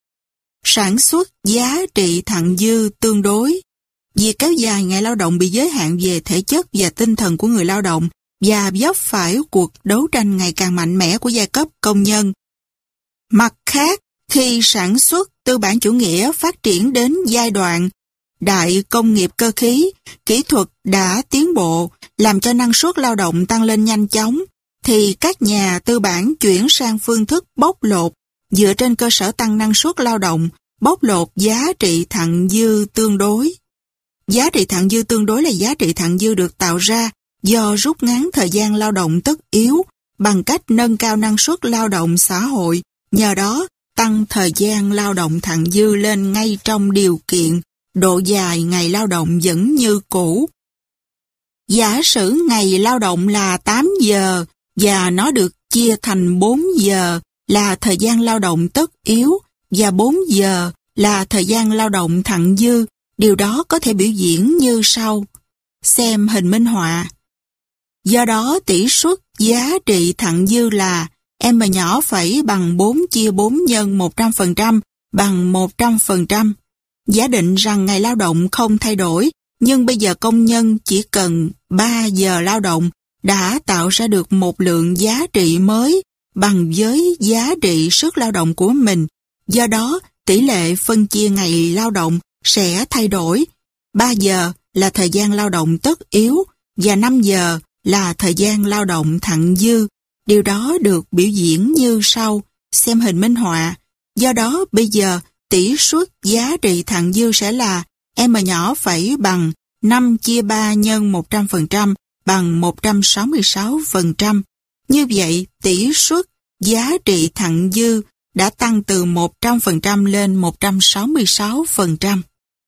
sản xuất giá trị thặng dư tương đối. Việc kéo dài ngày lao động bị giới hạn về thể chất và tinh thần của người lao động và vấp phải cuộc đấu tranh ngày càng mạnh mẽ của giai cấp công nhân. Mặt khác, khi sản xuất tư bản chủ nghĩa phát triển đến giai đoạn đại công nghiệp cơ khí, kỹ thuật đã tiến bộ, làm cho năng suất lao động tăng lên nhanh chóng, thì các nhà tư bản chuyển sang phương thức bóc lột, dựa trên cơ sở tăng năng suất lao động, bóc lột giá trị thặng dư tương đối. Giá trị thặng dư tương đối là giá trị thặng dư được tạo ra do rút ngắn thời gian lao động tất yếu bằng cách nâng cao năng suất lao động xã hội, nhờ đó tăng thời gian lao động thặng dư lên ngay trong điều kiện độ dài ngày lao động vẫn như cũ. Giả sử ngày lao động là 8 giờ và nó được chia thành 4 giờ là thời gian lao động tất yếu và 4 giờ là thời gian lao động thặng dư, điều đó có thể biểu diễn như sau. Xem hình minh họa. Do đó tỷ suất giá trị thặng dư là M nhỏ phẩy bằng 4 chia 4 nhân 100% bằng 100%. Giả định rằng ngày lao động không thay đổi, nhưng bây giờ công nhân chỉ cần 3 giờ lao động đã tạo ra được một lượng giá trị mới bằng với giá trị sức lao động của mình. Do đó, tỷ lệ phân chia ngày lao động sẽ thay đổi. 3 giờ là thời gian lao động tất yếu và 5 giờ là thời gian lao động thặng dư. Điều đó được biểu diễn như sau. Xem hình minh họa. Do đó, bây giờ tỷ suất giá trị thặng dư sẽ là M nhỏ phẩy bằng 5 chia 3 nhân 100% bằng 166%. Như vậy, tỷ suất giá trị thặng dư đã tăng từ 100% lên 166%.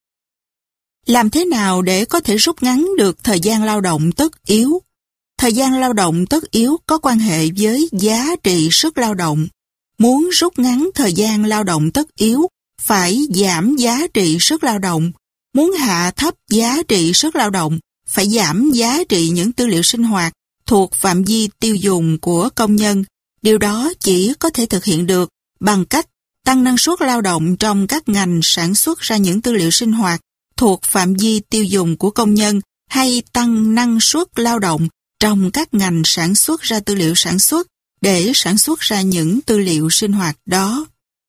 Làm thế nào để có thể rút ngắn được thời gian lao động tất yếu? Thời gian lao động tất yếu có quan hệ với giá trị sức lao động. Muốn rút ngắn thời gian lao động tất yếu, phải giảm giá trị sức lao động. Muốn hạ thấp giá trị sức lao động, phải giảm giá trị những tư liệu sinh hoạt thuộc phạm vi tiêu dùng của công nhân. Điều đó chỉ có thể thực hiện được bằng cách tăng năng suất lao động trong các ngành sản xuất ra những tư liệu sinh hoạt thuộc phạm vi tiêu dùng của công nhân, hay tăng năng suất lao động trong các ngành sản xuất ra tư liệu sản xuất để sản xuất ra những tư liệu sinh hoạt đó.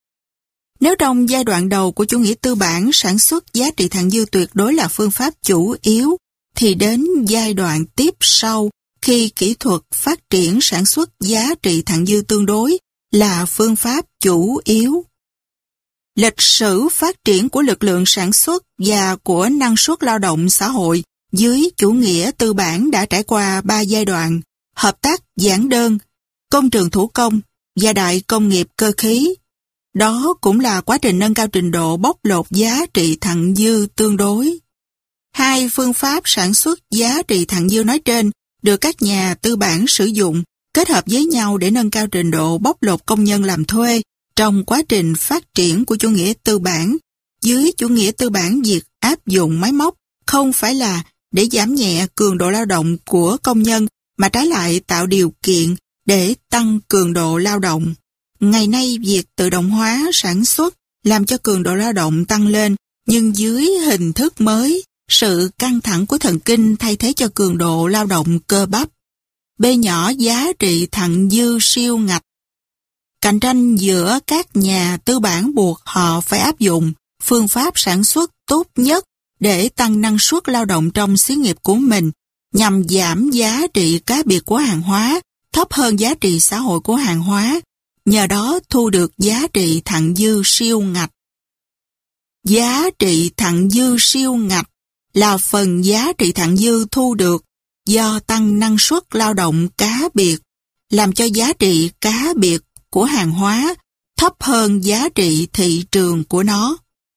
Nếu trong giai đoạn đầu của chủ nghĩa tư bản sản xuất giá trị thặng dư tuyệt đối là phương pháp chủ yếu, thì đến giai đoạn tiếp sau, khi kỹ thuật phát triển sản xuất giá trị thặng dư tương đối là phương pháp chủ yếu. Lịch sử phát triển của lực lượng sản xuất và của năng suất lao động xã hội dưới chủ nghĩa tư bản đã trải qua 3 giai đoạn: hợp tác giản đơn, công trường thủ công và đại công nghiệp cơ khí. Đó cũng là quá trình nâng cao trình độ bóc lột giá trị thặng dư tương đối. Hai phương pháp sản xuất giá trị thặng dư nói trên được các nhà tư bản sử dụng kết hợp với nhau để nâng cao trình độ bóc lột công nhân làm thuê trong quá trình phát triển của chủ nghĩa tư bản. Dưới chủ nghĩa tư bản, việc áp dụng máy móc không phải là để giảm nhẹ cường độ lao động của công nhân, mà trái lại tạo điều kiện để tăng cường độ lao động. Ngày nay, việc tự động hóa sản xuất làm cho cường độ lao động tăng lên, nhưng dưới hình thức mới, sự căng thẳng của thần kinh thay thế cho cường độ lao động cơ bắp. B nhỏ giá trị thặng dư siêu ngạch. Cạnh tranh giữa các nhà tư bản buộc họ phải áp dụng phương pháp sản xuất tốt nhất để tăng năng suất lao động trong xí nghiệp của mình, nhằm giảm giá trị cá biệt của hàng hóa thấp hơn giá trị xã hội của hàng hóa, nhờ đó thu được giá trị thặng dư siêu ngạch. Giá trị thặng dư siêu ngạch là phần giá trị thặng dư thu được do tăng năng suất lao động cá biệt, làm cho giá trị cá biệt của hàng hóa thấp hơn giá trị thị trường của nó.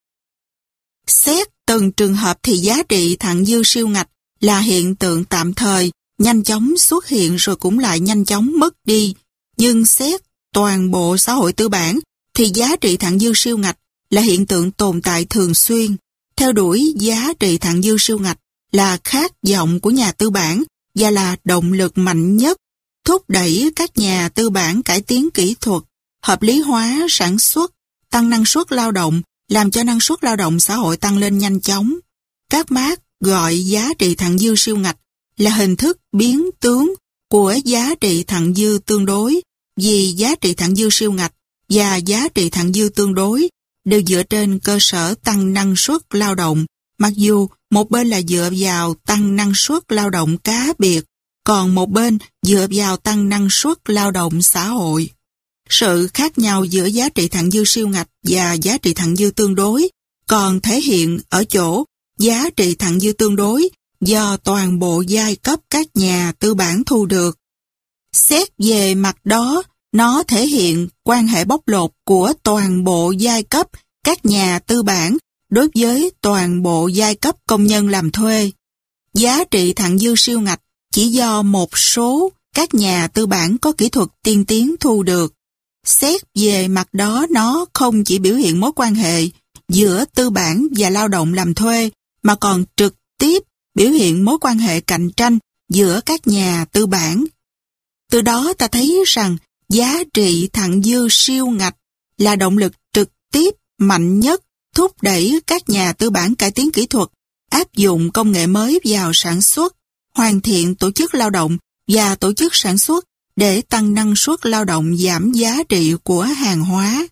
Xét từng trường hợp thì giá trị thặng dư siêu ngạch là hiện tượng tạm thời, nhanh chóng xuất hiện rồi cũng lại nhanh chóng mất đi. Nhưng xét toàn bộ xã hội tư bản thì giá trị thặng dư siêu ngạch là hiện tượng tồn tại thường xuyên. Theo đuổi giá trị thặng dư siêu ngạch là khát vọng của nhà tư bản và là động lực mạnh nhất thúc đẩy các nhà tư bản cải tiến kỹ thuật, hợp lý hóa sản xuất, tăng năng suất lao động làm cho năng suất lao động xã hội tăng lên nhanh chóng. Các Marx gọi giá trị thặng dư siêu ngạch là hình thức biến tướng của giá trị thặng dư tương đối, vì giá trị thặng dư siêu ngạch và giá trị thặng dư tương đối đều dựa trên cơ sở tăng năng suất lao động, mặc dù một bên là dựa vào tăng năng suất lao động cá biệt, còn một bên dựa vào tăng năng suất lao động xã hội. Sự khác nhau giữa giá trị thặng dư siêu ngạch và giá trị thặng dư tương đối còn thể hiện ở chỗ giá trị thặng dư tương đối do toàn bộ giai cấp các nhà tư bản thu được. Xét về mặt đó, nó thể hiện quan hệ bóc lột của toàn bộ giai cấp các nhà tư bản đối với toàn bộ giai cấp công nhân làm thuê. Giá trị thặng dư siêu ngạch chỉ do một số các nhà tư bản có kỹ thuật tiên tiến thu được. Xét về mặt đó, nó không chỉ biểu hiện mối quan hệ giữa tư bản và lao động làm thuê, mà còn trực tiếp biểu hiện mối quan hệ cạnh tranh giữa các nhà tư bản. Từ đó ta thấy rằng giá trị thặng dư siêu ngạch là động lực trực tiếp mạnh nhất thúc đẩy các nhà tư bản cải tiến kỹ thuật, áp dụng công nghệ mới vào sản xuất, hoàn thiện tổ chức lao động và tổ chức sản xuất để tăng năng suất lao động, giảm giá trị của hàng hóa.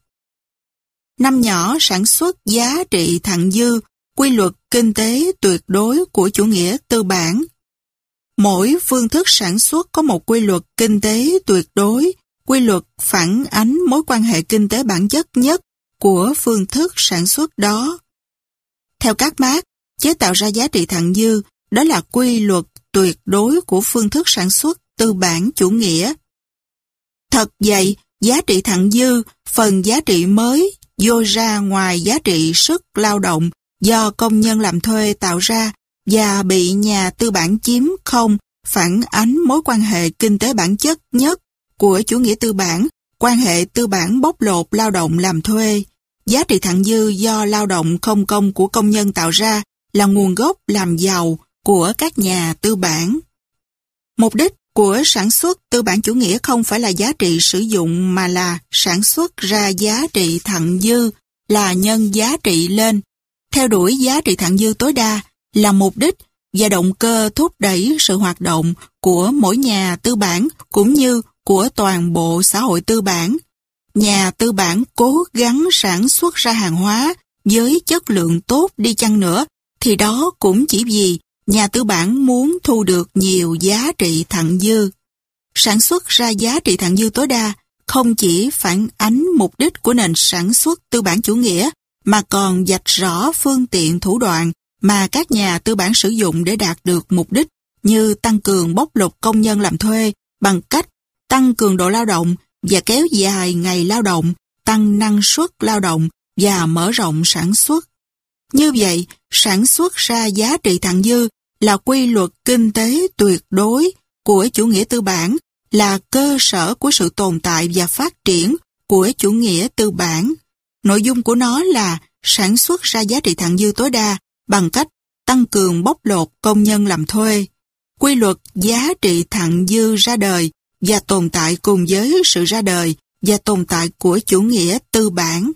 Năm nhỏ sản xuất giá trị thặng dư, quy luật kinh tế tuyệt đối của chủ nghĩa tư bản. Mỗi phương thức sản xuất có một quy luật kinh tế tuyệt đối, quy luật phản ánh mối quan hệ kinh tế bản chất nhất của phương thức sản xuất đó. Theo các Marx, chế tạo ra giá trị thặng dư đó là quy luật tuyệt đối của phương thức sản xuất tư bản chủ nghĩa. Thật vậy, giá trị thặng dư, phần giá trị mới dôi ra ngoài giá trị sức lao động do công nhân làm thuê tạo ra và bị nhà tư bản chiếm không, phản ánh mối quan hệ kinh tế bản chất nhất của chủ nghĩa tư bản, quan hệ tư bản bóc lột lao động làm thuê. Giá trị thặng dư do lao động không công của công nhân tạo ra là nguồn gốc làm giàu của các nhà tư bản. Mục đích của sản xuất tư bản chủ nghĩa không phải là giá trị sử dụng mà là sản xuất ra giá trị thặng dư, là nhân giá trị lên. Theo đuổi giá trị thặng dư tối đa là mục đích và động cơ thúc đẩy sự hoạt động của mỗi nhà tư bản cũng như của toàn bộ xã hội tư bản. Nhà tư bản cố gắng sản xuất ra hàng hóa với chất lượng tốt đi chăng nữa thì đó cũng chỉ vì nhà tư bản muốn thu được nhiều giá trị thặng dư. Sản xuất ra giá trị thặng dư tối đa không chỉ phản ánh mục đích của nền sản xuất tư bản chủ nghĩa mà còn vạch rõ phương tiện thủ đoạn mà các nhà tư bản sử dụng để đạt được mục đích, như tăng cường bóc lột công nhân làm thuê bằng cách tăng cường độ lao động và kéo dài ngày lao động, tăng năng suất lao động và mở rộng sản xuất. Như vậy, sản xuất ra giá trị thặng dư là quy luật kinh tế tuyệt đối của chủ nghĩa tư bản, là cơ sở của sự tồn tại và phát triển của chủ nghĩa tư bản. Nội dung của nó là sản xuất ra giá trị thặng dư tối đa bằng cách tăng cường bóc lột công nhân làm thuê. Quy luật giá trị thặng dư ra đời và tồn tại cùng với sự ra đời và tồn tại của chủ nghĩa tư bản.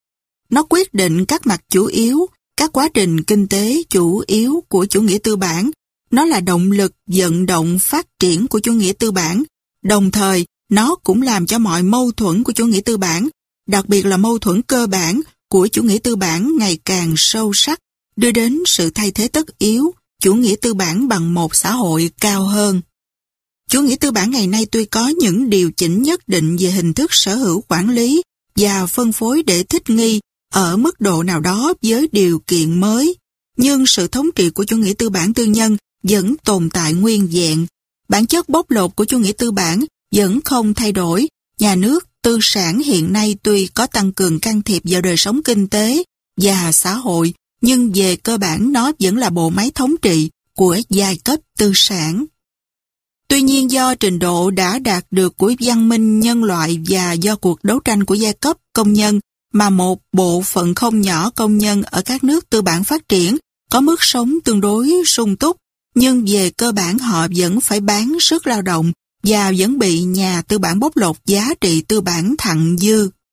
Nó quyết định các mặt chủ yếu, các quá trình kinh tế chủ yếu của chủ nghĩa tư bản. Nó là động lực vận động phát triển của chủ nghĩa tư bản. Đồng thời, nó cũng làm cho mọi mâu thuẫn của chủ nghĩa tư bản, đặc biệt là mâu thuẫn cơ bản của chủ nghĩa tư bản ngày càng sâu sắc, đưa đến sự thay thế tất yếu chủ nghĩa tư bản bằng một xã hội cao hơn. Chủ nghĩa tư bản ngày nay tuy có những điều chỉnh nhất định về hình thức sở hữu quản lý và phân phối để thích nghi ở mức độ nào đó với điều kiện mới, nhưng sự thống trị của chủ nghĩa tư bản tư nhân vẫn tồn tại nguyên vẹn. Bản chất bóc lột của chủ nghĩa tư bản vẫn không thay đổi. Nhà nước tư sản hiện nay tuy có tăng cường can thiệp vào đời sống kinh tế và xã hội, nhưng về cơ bản nó vẫn là bộ máy thống trị của giai cấp tư sản. Tuy nhiên do trình độ đã đạt được của văn minh nhân loại và do cuộc đấu tranh của giai cấp công nhân mà một bộ phận không nhỏ công nhân ở các nước tư bản phát triển có mức sống tương đối sung túc, nhưng về cơ bản họ vẫn phải bán sức lao động và vẫn bị nhà tư bản bóc lột giá trị tư bản thặng dư.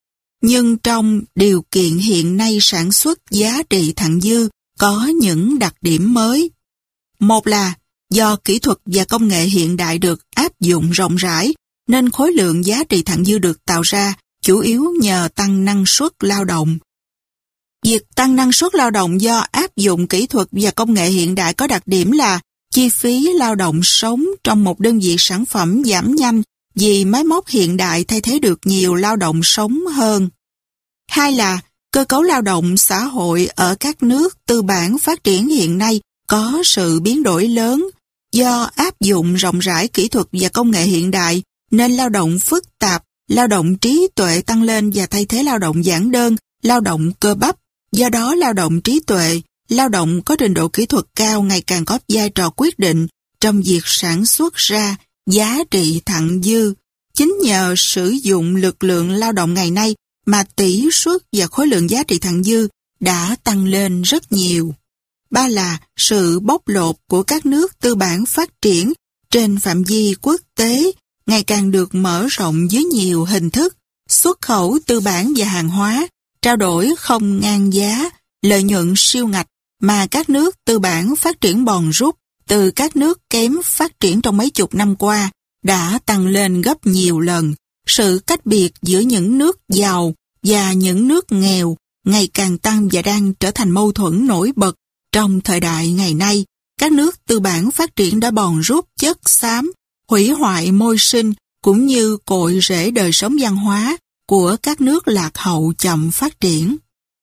nhưng trong điều kiện hiện nay sản xuất giá trị thặng dư có những đặc điểm mới. Một là do kỹ thuật và công nghệ hiện đại được áp dụng rộng rãi, nên khối lượng giá trị thặng dư được tạo ra chủ yếu nhờ tăng năng suất lao động. Việc tăng năng suất lao động do áp dụng kỹ thuật và công nghệ hiện đại có đặc điểm là chi phí lao động sống trong một đơn vị sản phẩm giảm nhanh vì máy móc hiện đại thay thế được nhiều lao động sống hơn. Hai là cơ cấu lao động xã hội ở các nước tư bản phát triển hiện nay có sự biến đổi lớn. Do áp dụng rộng rãi kỹ thuật và công nghệ hiện đại nên lao động phức tạp, lao động trí tuệ tăng lên và thay thế lao động giản đơn, lao động cơ bắp. Do đó lao động trí tuệ, lao động có trình độ kỹ thuật cao ngày càng có vai trò quyết định trong việc sản xuất ra giá trị thặng dư. Chính nhờ sử dụng lực lượng lao động ngày nay mà tỷ suất và khối lượng giá trị thặng dư đã tăng lên rất nhiều. Ba là sự bóc lột của các nước tư bản phát triển trên phạm vi quốc tế ngày càng được mở rộng dưới nhiều hình thức, xuất khẩu tư bản và hàng hóa, trao đổi không ngang giá, lợi nhuận siêu ngạch mà các nước tư bản phát triển bòn rút từ các nước kém phát triển trong mấy chục năm qua đã tăng lên gấp nhiều lần. Sự cách biệt giữa những nước giàu và những nước nghèo ngày càng tăng và đang trở thành mâu thuẫn nổi bật trong thời đại ngày nay. Các nước tư bản phát triển đã bòn rút chất xám, hủy hoại môi sinh cũng như cội rễ đời sống văn hóa của các nước lạc hậu chậm phát triển.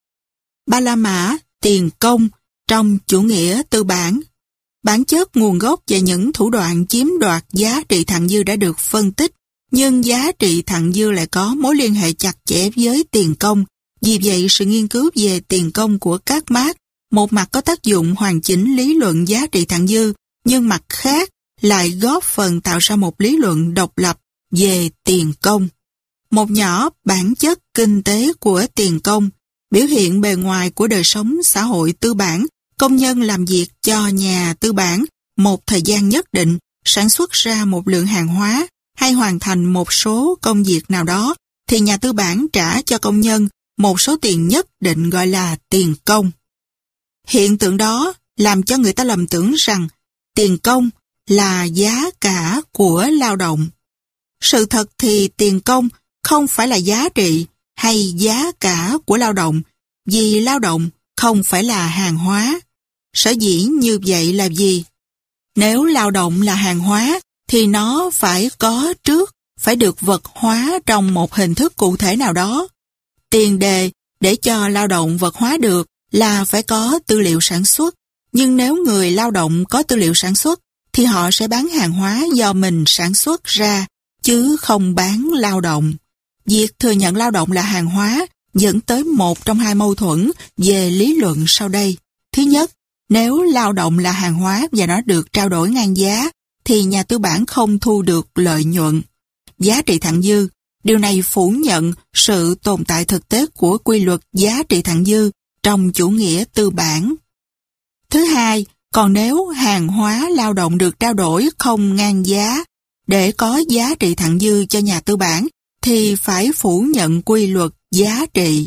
Ba la mã, tiền công trong chủ nghĩa tư bản. Bản chất, nguồn gốc và những thủ đoạn chiếm đoạt giá trị thặng dư đã được phân tích, nhưng giá trị thặng dư lại có mối liên hệ chặt chẽ với tiền công. Vì vậy, sự nghiên cứu về tiền công của các Marx một mặt có tác dụng hoàn chỉnh lý luận giá trị thặng dư, nhưng mặt khác lại góp phần tạo ra một lý luận độc lập về tiền công. Một nhỏ bản chất kinh tế của tiền công, biểu hiện bề ngoài của đời sống xã hội tư bản. Công nhân làm việc cho nhà tư bản một thời gian nhất định, sản xuất ra một lượng hàng hóa hay hoàn thành một số công việc nào đó, thì nhà tư bản trả cho công nhân một số tiền nhất định gọi là tiền công. Hiện tượng đó làm cho người ta lầm tưởng rằng tiền công là giá cả của lao động. Sự thật thì tiền công không phải là giá trị hay giá cả của lao động, vì lao động không phải là hàng hóa. Sở dĩ như vậy là gì? Nếu lao động là hàng hóa thì nó phải có trước, phải được vật hóa trong một hình thức cụ thể nào đó. Tiền đề để cho lao động vật hóa được là phải có tư liệu sản xuất. Nhưng nếu người lao động có tư liệu sản xuất thì họ sẽ bán hàng hóa do mình sản xuất ra, chứ không bán lao động. Việc thừa nhận lao động là hàng hóa dẫn tới một trong hai mâu thuẫn về lý luận sau đây. Thứ nhất, nếu lao động là hàng hóa và nó được trao đổi ngang giá, thì nhà tư bản không thu được lợi nhuận, giá trị thặng dư. Điều này phủ nhận sự tồn tại thực tế của quy luật giá trị thặng dư trong chủ nghĩa tư bản. Thứ hai, còn nếu hàng hóa lao động được trao đổi không ngang giá để có giá trị thặng dư cho nhà tư bản, thì phải phủ nhận quy luật giá trị.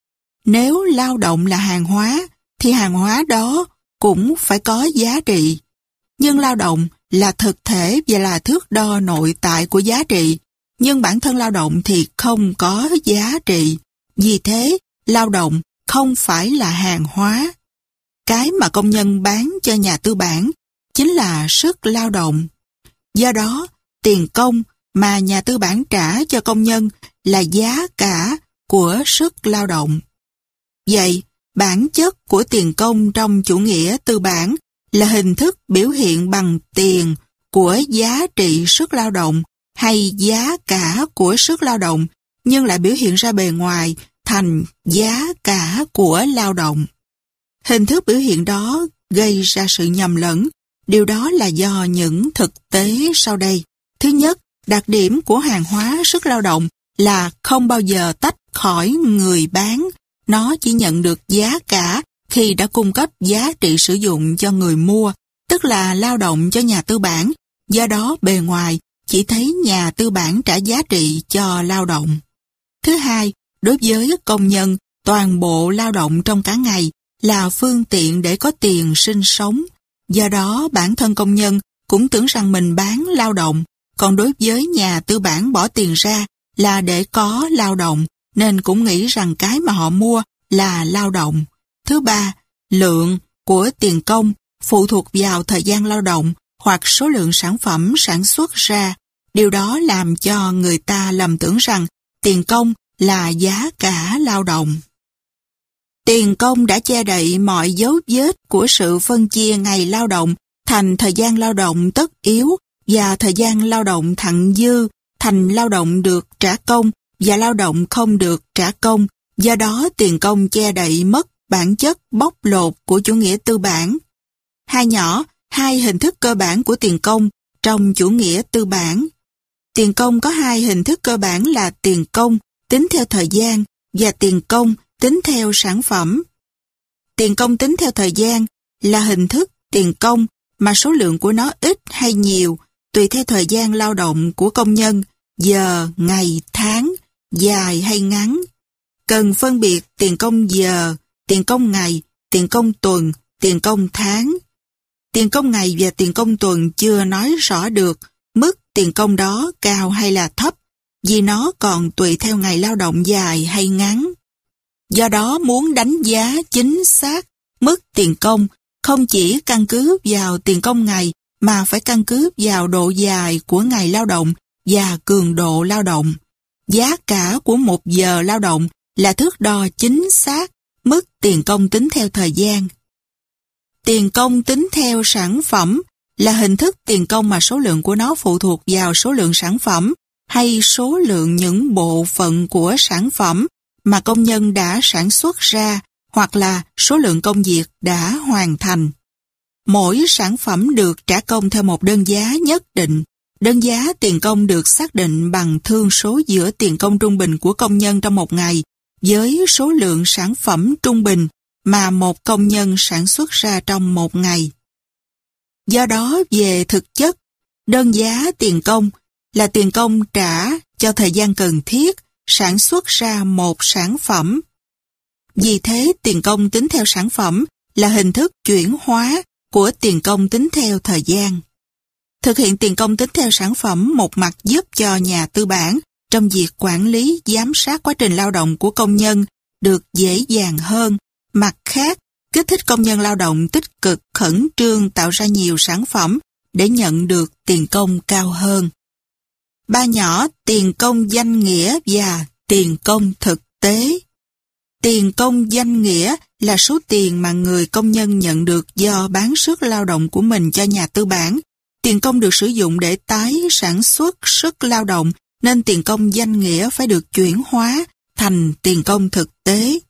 Nếu lao động là hàng hóa, thì hàng hóa đó cũng phải có giá trị. Nhưng lao động là thực thể và là thước đo nội tại của giá trị, nhưng bản thân lao động thì không có giá trị. Vì thế, lao động không phải là hàng hóa. Cái mà công nhân bán cho nhà tư bản chính là sức lao động. Do đó, tiền công mà nhà tư bản trả cho công nhân là giá cả của sức lao động. Vậy, bản chất của tiền công trong chủ nghĩa tư bản là hình thức biểu hiện bằng tiền của giá trị sức lao động hay giá cả của sức lao động, nhưng lại biểu hiện ra bề ngoài thành giá cả của lao động. Hình thức biểu hiện đó gây ra sự nhầm lẫn. Điều đó là do những thực tế sau đây. Thứ nhất, đặc điểm của hàng hóa sức lao động là không bao giờ tách khỏi người bán. Nó chỉ nhận được giá cả khi đã cung cấp giá trị sử dụng cho người mua, tức là lao động cho nhà tư bản. Do đó, bề ngoài chỉ thấy nhà tư bản trả giá trị cho lao động. Thứ hai, Đối với công nhân, toàn bộ lao động trong cả ngày là phương tiện để có tiền sinh sống. Do đó, bản thân công nhân cũng tưởng rằng mình bán lao động, còn đối với nhà tư bản bỏ tiền ra là để có lao động, nên cũng nghĩ rằng cái mà họ mua là lao động. Thứ ba, lượng của tiền công phụ thuộc vào thời gian lao động hoặc số lượng sản phẩm sản xuất ra. Điều đó làm cho người ta lầm tưởng rằng tiền công là giá cả lao động. Tiền công đã che đậy mọi dấu vết của sự phân chia ngày lao động thành thời gian lao động tất yếu và thời gian lao động thặng dư, thành lao động được trả công và lao động không được trả công. Do đó tiền công che đậy mất bản chất bóc lột của chủ nghĩa tư bản. Hai hình thức cơ bản của tiền công trong chủ nghĩa tư bản. Tiền công có hai hình thức cơ bản là tiền công tính theo thời gian và tiền công tính theo sản phẩm. Tiền công tính theo thời gian là hình thức tiền công mà số lượng của nó ít hay nhiều tùy theo thời gian lao động của công nhân, giờ, ngày, tháng, dài hay ngắn. Cần phân biệt tiền công giờ, tiền công ngày, tiền công tuần, tiền công tháng. Tiền công ngày và tiền công tuần chưa nói rõ được mức tiền công đó cao hay là thấp, vì nó còn tùy theo ngày lao động dài hay ngắn. Do đó muốn đánh giá chính xác mức tiền công không chỉ căn cứ vào tiền công ngày mà phải căn cứ vào độ dài của ngày lao động và cường độ lao động. Giá cả của một giờ lao động là thước đo chính xác mức tiền công tính theo thời gian. Tiền công tính theo sản phẩm là hình thức tiền công mà số lượng của nó phụ thuộc vào số lượng sản phẩm hay số lượng những bộ phận của sản phẩm mà công nhân đã sản xuất ra hoặc là số lượng công việc đã hoàn thành. Mỗi sản phẩm được trả công theo một đơn giá nhất định. Đơn giá tiền công được xác định bằng thương số giữa tiền công trung bình của công nhân trong một ngày với số lượng sản phẩm trung bình mà một công nhân sản xuất ra trong một ngày. Do đó, về thực chất, đơn giá tiền công là tiền công trả cho thời gian cần thiết sản xuất ra một sản phẩm. Vì thế, tiền công tính theo sản phẩm là hình thức chuyển hóa của tiền công tính theo thời gian. Thực hiện tiền công tính theo sản phẩm một mặt giúp cho nhà tư bản trong việc quản lý, giám sát quá trình lao động của công nhân được dễ dàng hơn. Mặt khác, kích thích công nhân lao động tích cực, khẩn trương tạo ra nhiều sản phẩm để nhận được tiền công cao hơn. Ba nhỏ tiền công danh nghĩa và tiền công thực tế. Tiền công danh nghĩa là số tiền mà người công nhân nhận được do bán sức lao động của mình cho nhà tư bản. Tiền công được sử dụng để tái sản xuất sức lao động nên tiền công danh nghĩa phải được chuyển hóa thành tiền công thực tế.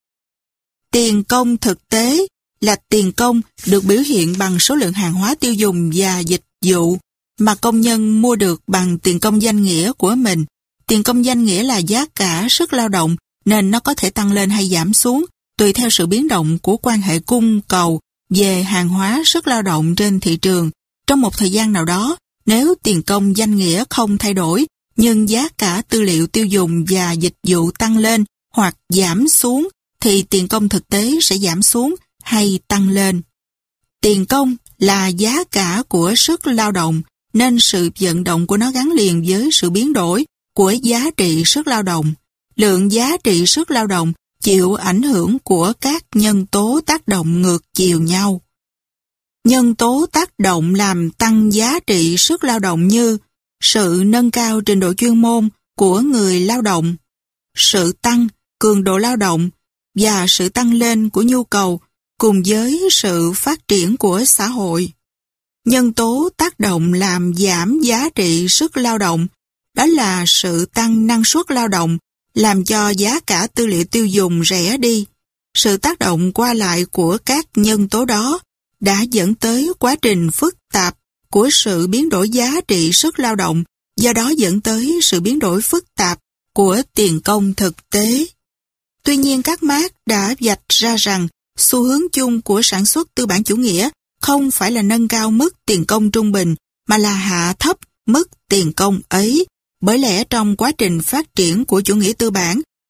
Tiền công thực tế là tiền công được biểu hiện bằng số lượng hàng hóa tiêu dùng và dịch vụ mà công nhân mua được bằng tiền công danh nghĩa của mình. Tiền công danh nghĩa là giá cả sức lao động nên nó có thể tăng lên hay giảm xuống tùy theo sự biến động của quan hệ cung cầu về hàng hóa sức lao động trên thị trường. Trong một thời gian nào đó, nếu tiền công danh nghĩa không thay đổi, nhưng giá cả tư liệu tiêu dùng và dịch vụ tăng lên hoặc giảm xuống, thì tiền công thực tế sẽ giảm xuống hay tăng lên. Tiền công là giá cả của sức lao động, nên sự vận động của nó gắn liền với sự biến đổi của giá trị sức lao động. Lượng giá trị sức lao động chịu ảnh hưởng của các nhân tố tác động ngược chiều nhau. Nhân tố tác động làm tăng giá trị sức lao động như sự nâng cao trình độ chuyên môn của người lao động, sự tăng cường độ lao động và sự tăng lên của nhu cầu cùng với sự phát triển của xã hội. Nhân tố tác động làm giảm giá trị sức lao động đó là sự tăng năng suất lao động làm cho giá cả tư liệu tiêu dùng rẻ đi. Sự tác động qua lại của các nhân tố đó đã dẫn tới quá trình phức tạp của sự biến đổi giá trị sức lao động, do đó dẫn tới sự biến đổi phức tạp của tiền công thực tế. Tuy nhiên các Marx đã vạch ra rằng xu hướng chung của sản xuất tư bản chủ nghĩa không phải là nâng cao mức tiền công trung bình mà là hạ thấp mức tiền công ấy. Bởi lẽ trong quá trình phát triển của chủ nghĩa tư bản,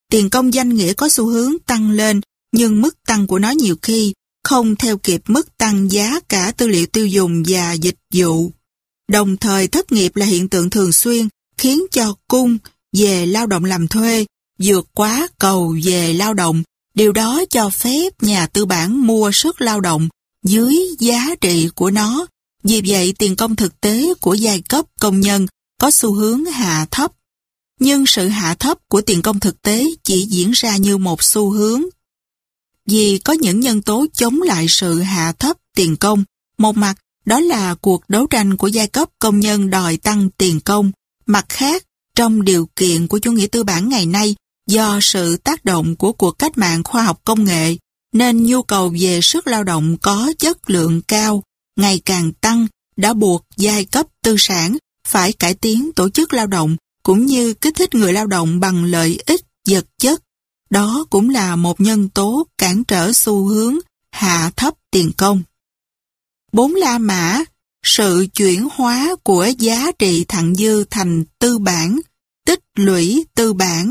tiền công danh nghĩa có xu hướng tăng lên, nhưng mức tăng của nó nhiều khi không theo kịp mức tăng giá cả tư liệu tiêu dùng và dịch vụ. Đồng thời thất nghiệp là hiện tượng thường xuyên, khiến cho cung về lao động làm thuê vượt quá cầu về lao động. Điều đó cho phép nhà tư bản mua sức lao động dưới giá trị của nó. Vì vậy, tiền công thực tế của giai cấp công nhân có xu hướng hạ thấp. Nhưng sự hạ thấp của tiền công thực tế chỉ diễn ra như một xu hướng. Vì có những nhân tố chống lại sự hạ thấp tiền công. Một mặt, đó là cuộc đấu tranh của giai cấp công nhân đòi tăng tiền công. Mặt khác, trong điều kiện của chủ nghĩa tư bản ngày nay, do sự tác động của cuộc cách mạng khoa học công nghệ, nên nhu cầu về sức lao động có chất lượng cao, ngày càng tăng, đã buộc giai cấp tư sản phải cải tiến tổ chức lao động, cũng như kích thích người lao động bằng lợi ích vật chất. Đó cũng là một nhân tố cản trở xu hướng hạ thấp tiền công. 4 La Mã, sự chuyển hóa của giá trị thặng dư thành tư bản, tích lũy tư bản.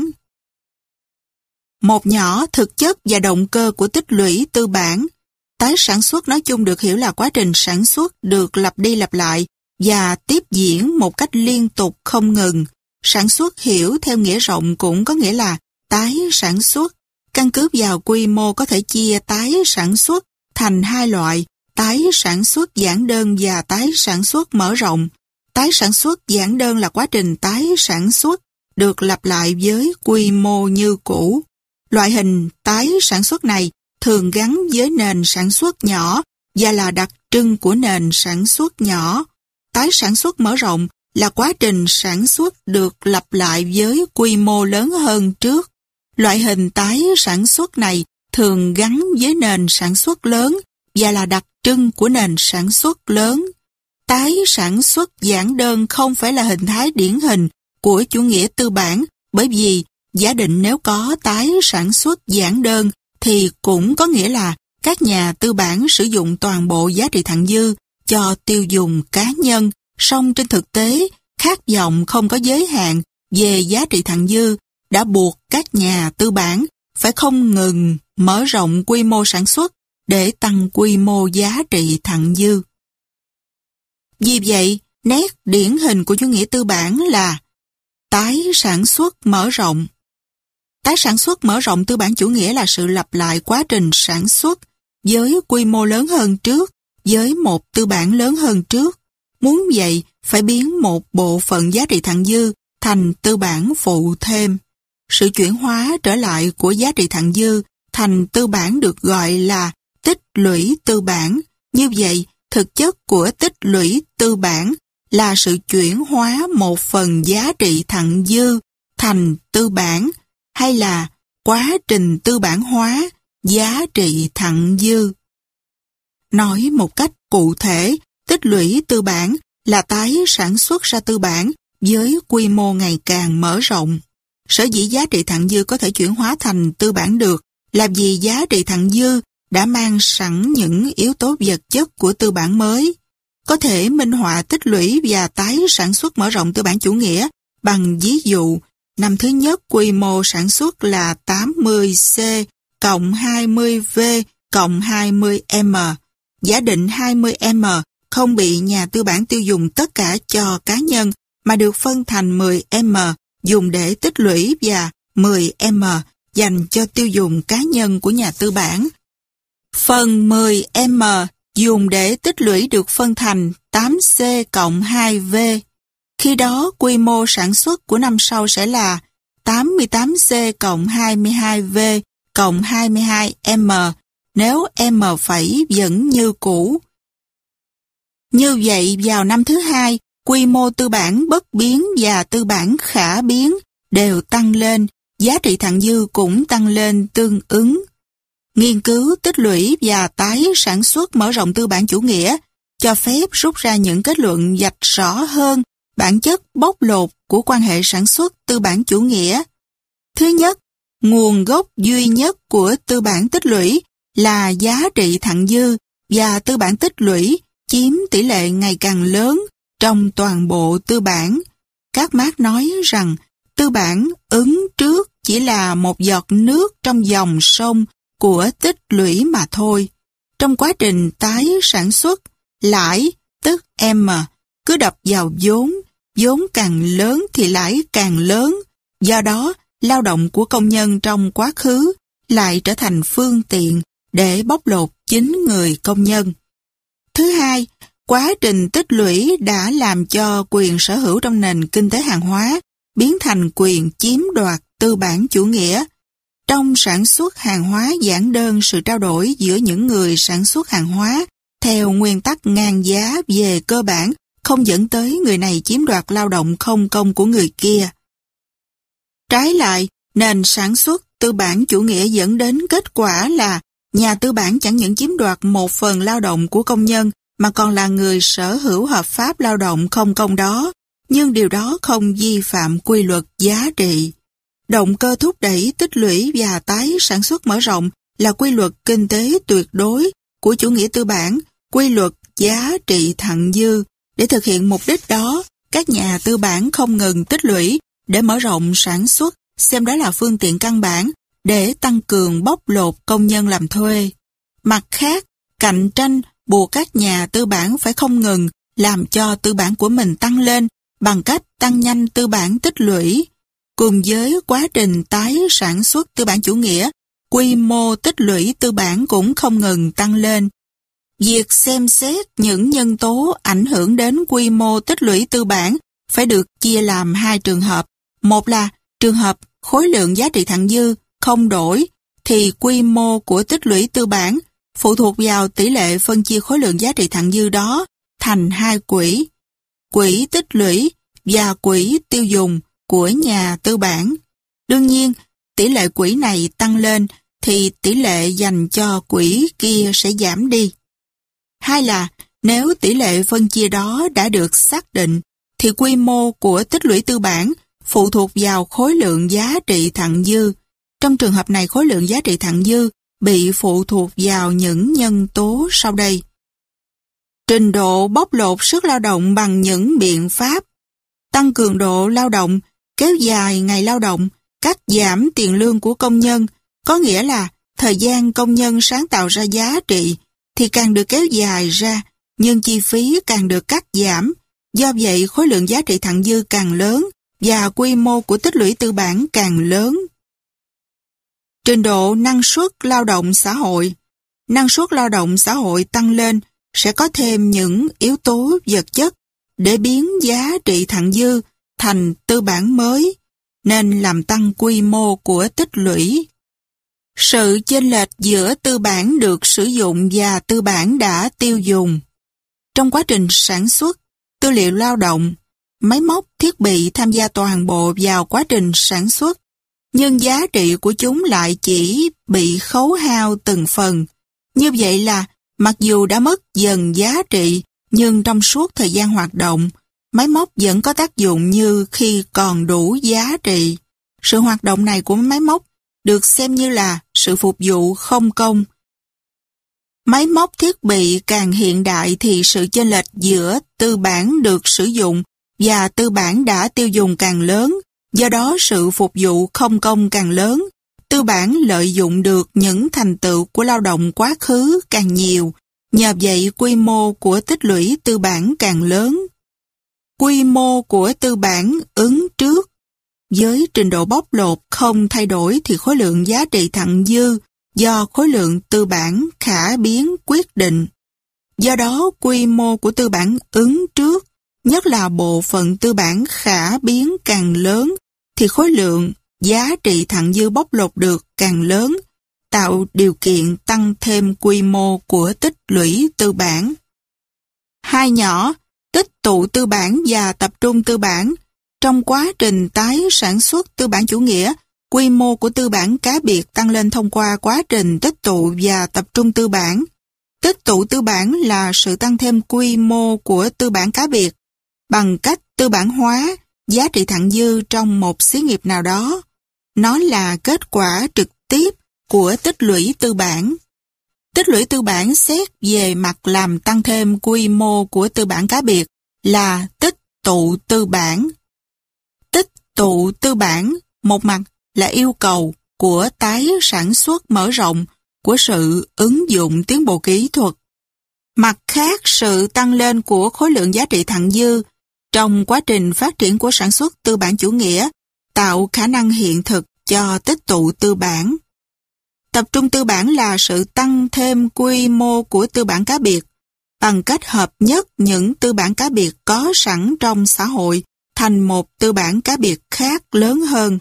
Một nhỏ thực chất và động cơ của tích lũy tư bản. Tái sản xuất nói chung được hiểu là quá trình sản xuất được lặp đi lặp lại và tiếp diễn một cách liên tục không ngừng. Sản xuất hiểu theo nghĩa rộng cũng có nghĩa là tái sản xuất. Căn cứ vào quy mô có thể chia tái sản xuất thành 2 loại, tái sản xuất giản đơn và tái sản xuất mở rộng. Tái sản xuất giản đơn là quá trình tái sản xuất được lặp lại với quy mô như cũ. Loại hình tái sản xuất này thường gắn với nền sản xuất nhỏ và là đặc trưng của nền sản xuất nhỏ. Tái sản xuất mở rộng là quá trình sản xuất được lặp lại với quy mô lớn hơn trước. Loại hình tái sản xuất này thường gắn với nền sản xuất lớn và là đặc trưng của nền sản xuất lớn. Tái sản xuất giản đơn không phải là hình thái điển hình của chủ nghĩa tư bản, bởi vì giả định nếu có tái sản xuất giản đơn thì cũng có nghĩa là các nhà tư bản sử dụng toàn bộ giá trị thặng dư cho tiêu dùng cá nhân, song trên thực tế, khát vọng không có giới hạn về giá trị thặng dư đã buộc các nhà tư bản phải không ngừng mở rộng quy mô sản xuất để tăng quy mô giá trị thặng dư. Vì vậy, nét điển hình của chủ nghĩa tư bản là tái sản xuất mở rộng. Tái sản xuất mở rộng tư bản chủ nghĩa là sự lặp lại quá trình sản xuất với quy mô lớn hơn trước, với một tư bản lớn hơn trước. Muốn vậy, phải biến một bộ phận giá trị thặng dư thành tư bản phụ thêm. Sự chuyển hóa trở lại của giá trị thặng dư thành tư bản được gọi là tích lũy tư bản. Như vậy, thực chất của tích lũy tư bản là sự chuyển hóa một phần giá trị thặng dư thành tư bản, hay là quá trình tư bản hóa giá trị thặng dư. Nói một cách cụ thể, tích lũy tư bản là tái sản xuất ra tư bản với quy mô ngày càng mở rộng. Sở dĩ giá trị thặng dư có thể chuyển hóa thành tư bản được là vì giá trị thặng dư đã mang sẵn những yếu tố vật chất của tư bản mới. Có thể minh họa tích lũy và tái sản xuất mở rộng tư bản chủ nghĩa bằng ví dụ. Năm thứ nhất, quy mô sản xuất là 80C cộng 20V cộng 20M. Giả định 20M không bị nhà tư bản tiêu dùng tất cả cho cá nhân mà được phân thành 10M dùng để tích lũy và 10M dành cho tiêu dùng cá nhân của nhà tư bản. Phần 10M dùng để tích lũy được phân thành 8C cộng 2V. Khi đó, quy mô sản xuất của năm sau sẽ là 88C cộng 22V cộng 22M, nếu M phẩy vẫn như cũ. Như vậy, vào năm thứ hai, quy mô tư bản bất biến và tư bản khả biến đều tăng lên, giá trị thặng dư cũng tăng lên tương ứng. Nghiên cứu tích lũy và tái sản xuất mở rộng tư bản chủ nghĩa cho phép rút ra những kết luận vạch rõ hơn bản chất bóc lột của quan hệ sản xuất tư bản chủ nghĩa. Thứ nhất, nguồn gốc duy nhất của tư bản tích lũy là giá trị thặng dư và tư bản tích lũy chiếm tỷ lệ ngày càng lớn trong toàn bộ tư bản. Các Marx nói rằng tư bản ứng trước chỉ là một giọt nước trong dòng sông của tích lũy mà thôi. Trong quá trình tái sản xuất, lãi, tức M, cứ đập vào vốn, vốn càng lớn thì lãi càng lớn. Do đó, lao động của công nhân trong quá khứ lại trở thành phương tiện để bóc lột chính người công nhân. Thứ hai, quá trình tích lũy đã làm cho quyền sở hữu trong nền kinh tế hàng hóa biến thành quyền chiếm đoạt tư bản chủ nghĩa. Trong sản xuất hàng hóa giản đơn, sự trao đổi giữa những người sản xuất hàng hóa theo nguyên tắc ngang giá về cơ bản không dẫn tới người này chiếm đoạt lao động không công của người kia. Trái lại, nền sản xuất tư bản chủ nghĩa dẫn đến kết quả là nhà tư bản chẳng những chiếm đoạt một phần lao động của công nhân mà còn là người sở hữu hợp pháp lao động không công đó, nhưng điều đó không vi phạm quy luật giá trị. Động cơ thúc đẩy tích lũy và tái sản xuất mở rộng là quy luật kinh tế tuyệt đối của chủ nghĩa tư bản, quy luật giá trị thặng dư. Để thực hiện mục đích đó, các nhà tư bản không ngừng tích lũy để mở rộng sản xuất, xem đó là phương tiện căn bản để tăng cường bóc lột công nhân làm thuê. Mặt khác, cạnh tranh buộc các nhà tư bản phải không ngừng làm cho tư bản của mình tăng lên bằng cách tăng nhanh tư bản tích lũy. Cùng với quá trình tái sản xuất tư bản chủ nghĩa, quy mô tích lũy tư bản cũng không ngừng tăng lên. Việc xem xét những nhân tố ảnh hưởng đến quy mô tích lũy tư bản phải được chia làm hai trường hợp. Một là trường hợp khối lượng giá trị thặng dư không đổi, thì quy mô của tích lũy tư bản phụ thuộc vào tỷ lệ phân chia khối lượng giá trị thặng dư đó thành hai quỹ: quỹ tích lũy và quỹ tiêu dùng của nhà tư bản. Đương nhiên, tỷ lệ quỹ này tăng lên thì tỷ lệ dành cho quỹ kia sẽ giảm đi. Hai là nếu tỷ lệ phân chia đó đã được xác định thì quy mô của tích lũy tư bản phụ thuộc vào khối lượng giá trị thặng dư. Trong trường hợp này, khối lượng giá trị thặng dư bị phụ thuộc vào những nhân tố sau đây. Trình độ bóc lột sức lao động bằng những biện pháp: tăng cường độ lao động, kéo dài ngày lao động, cắt giảm tiền lương của công nhân, có nghĩa là thời gian công nhân sáng tạo ra giá trị thì càng được kéo dài ra, nhưng chi phí càng được cắt giảm. Do vậy, khối lượng giá trị thặng dư càng lớn và quy mô của tích lũy tư bản càng lớn. Trình độ năng suất lao động xã hội. Năng suất lao động xã hội tăng lên sẽ có thêm những yếu tố vật chất để biến giá trị thặng dư thành tư bản mới, nên làm tăng quy mô của tích lũy. Sự chênh lệch giữa tư bản được sử dụng và tư bản đã tiêu dùng. Trong quá trình sản xuất, tư liệu lao động, máy móc, thiết bị tham gia toàn bộ vào quá trình sản xuất, nhưng giá trị của chúng lại chỉ bị khấu hao từng phần. Như vậy là, mặc dù đã mất dần giá trị, nhưng trong suốt thời gian hoạt động, máy móc vẫn có tác dụng như khi còn đủ giá trị. Sự hoạt động này của máy móc được xem như là sự phục vụ không công. Máy móc thiết bị càng hiện đại thì sự chênh lệch giữa tư bản được sử dụng và tư bản đã tiêu dùng càng lớn, do đó sự phục vụ không công càng lớn. Tư bản lợi dụng được những thành tựu của lao động quá khứ càng nhiều, nhờ vậy quy mô của tích lũy tư bản càng lớn. Quy mô của tư bản ứng trước. Với trình độ bóc lột không thay đổi thì khối lượng giá trị thặng dư do khối lượng tư bản khả biến quyết định. Do đó, quy mô của tư bản ứng trước, nhất là bộ phận tư bản khả biến càng lớn, thì khối lượng giá trị thặng dư bóc lột được càng lớn, tạo điều kiện tăng thêm quy mô của tích lũy tư bản. Hai nhỏ, tích tụ tư bản và tập trung tư bản. Trong quá trình tái sản xuất tư bản chủ nghĩa, quy mô của tư bản cá biệt tăng lên thông qua quá trình tích tụ và tập trung tư bản. Tích tụ tư bản là sự tăng thêm quy mô của tư bản cá biệt bằng cách tư bản hóa giá trị thặng dư trong một xí nghiệp nào đó. Nó là kết quả trực tiếp của tích lũy tư bản. Tích lũy tư bản xét về mặt làm tăng thêm quy mô của tư bản cá biệt là tích tụ tư bản. Tích tụ tư bản, một mặt là yêu cầu của tái sản xuất mở rộng, của sự ứng dụng tiến bộ kỹ thuật. Mặt khác, sự tăng lên của khối lượng giá trị thặng dư trong quá trình phát triển của sản xuất tư bản chủ nghĩa tạo khả năng hiện thực cho tích tụ tư bản. Tập trung tư bản là sự tăng thêm quy mô của tư bản cá biệt bằng cách hợp nhất những tư bản cá biệt có sẵn trong xã hội thành một tư bản cá biệt khác lớn hơn.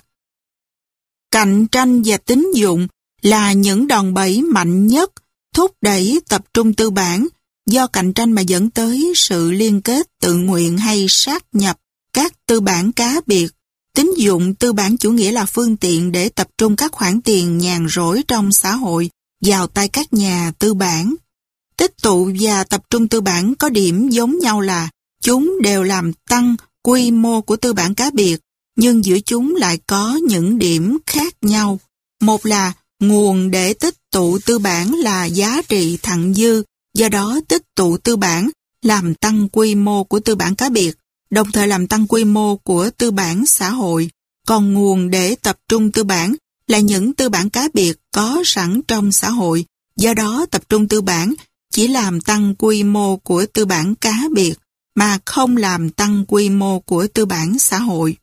Cạnh tranh và tín dụng là những đòn bẩy mạnh nhất thúc đẩy tập trung tư bản, do cạnh tranh mà dẫn tới sự liên kết tự nguyện hay sát nhập các tư bản cá biệt. Tín dụng tư bản chủ nghĩa là phương tiện để tập trung các khoản tiền nhàn rỗi trong xã hội vào tay các nhà tư bản. Tích tụ và tập trung tư bản có điểm giống nhau là chúng đều làm tăng quy mô của tư bản cá biệt, nhưng giữa chúng lại có những điểm khác nhau. Một là nguồn để tích tụ tư bản là giá trị thặng dư, do đó tích tụ tư bản làm tăng quy mô của tư bản cá biệt, đồng thời làm tăng quy mô của tư bản xã hội. Còn nguồn để tập trung tư bản là những tư bản cá biệt có sẵn trong xã hội, do đó tập trung tư bản chỉ làm tăng quy mô của tư bản cá biệt mà không làm tăng quy mô của tư bản xã hội.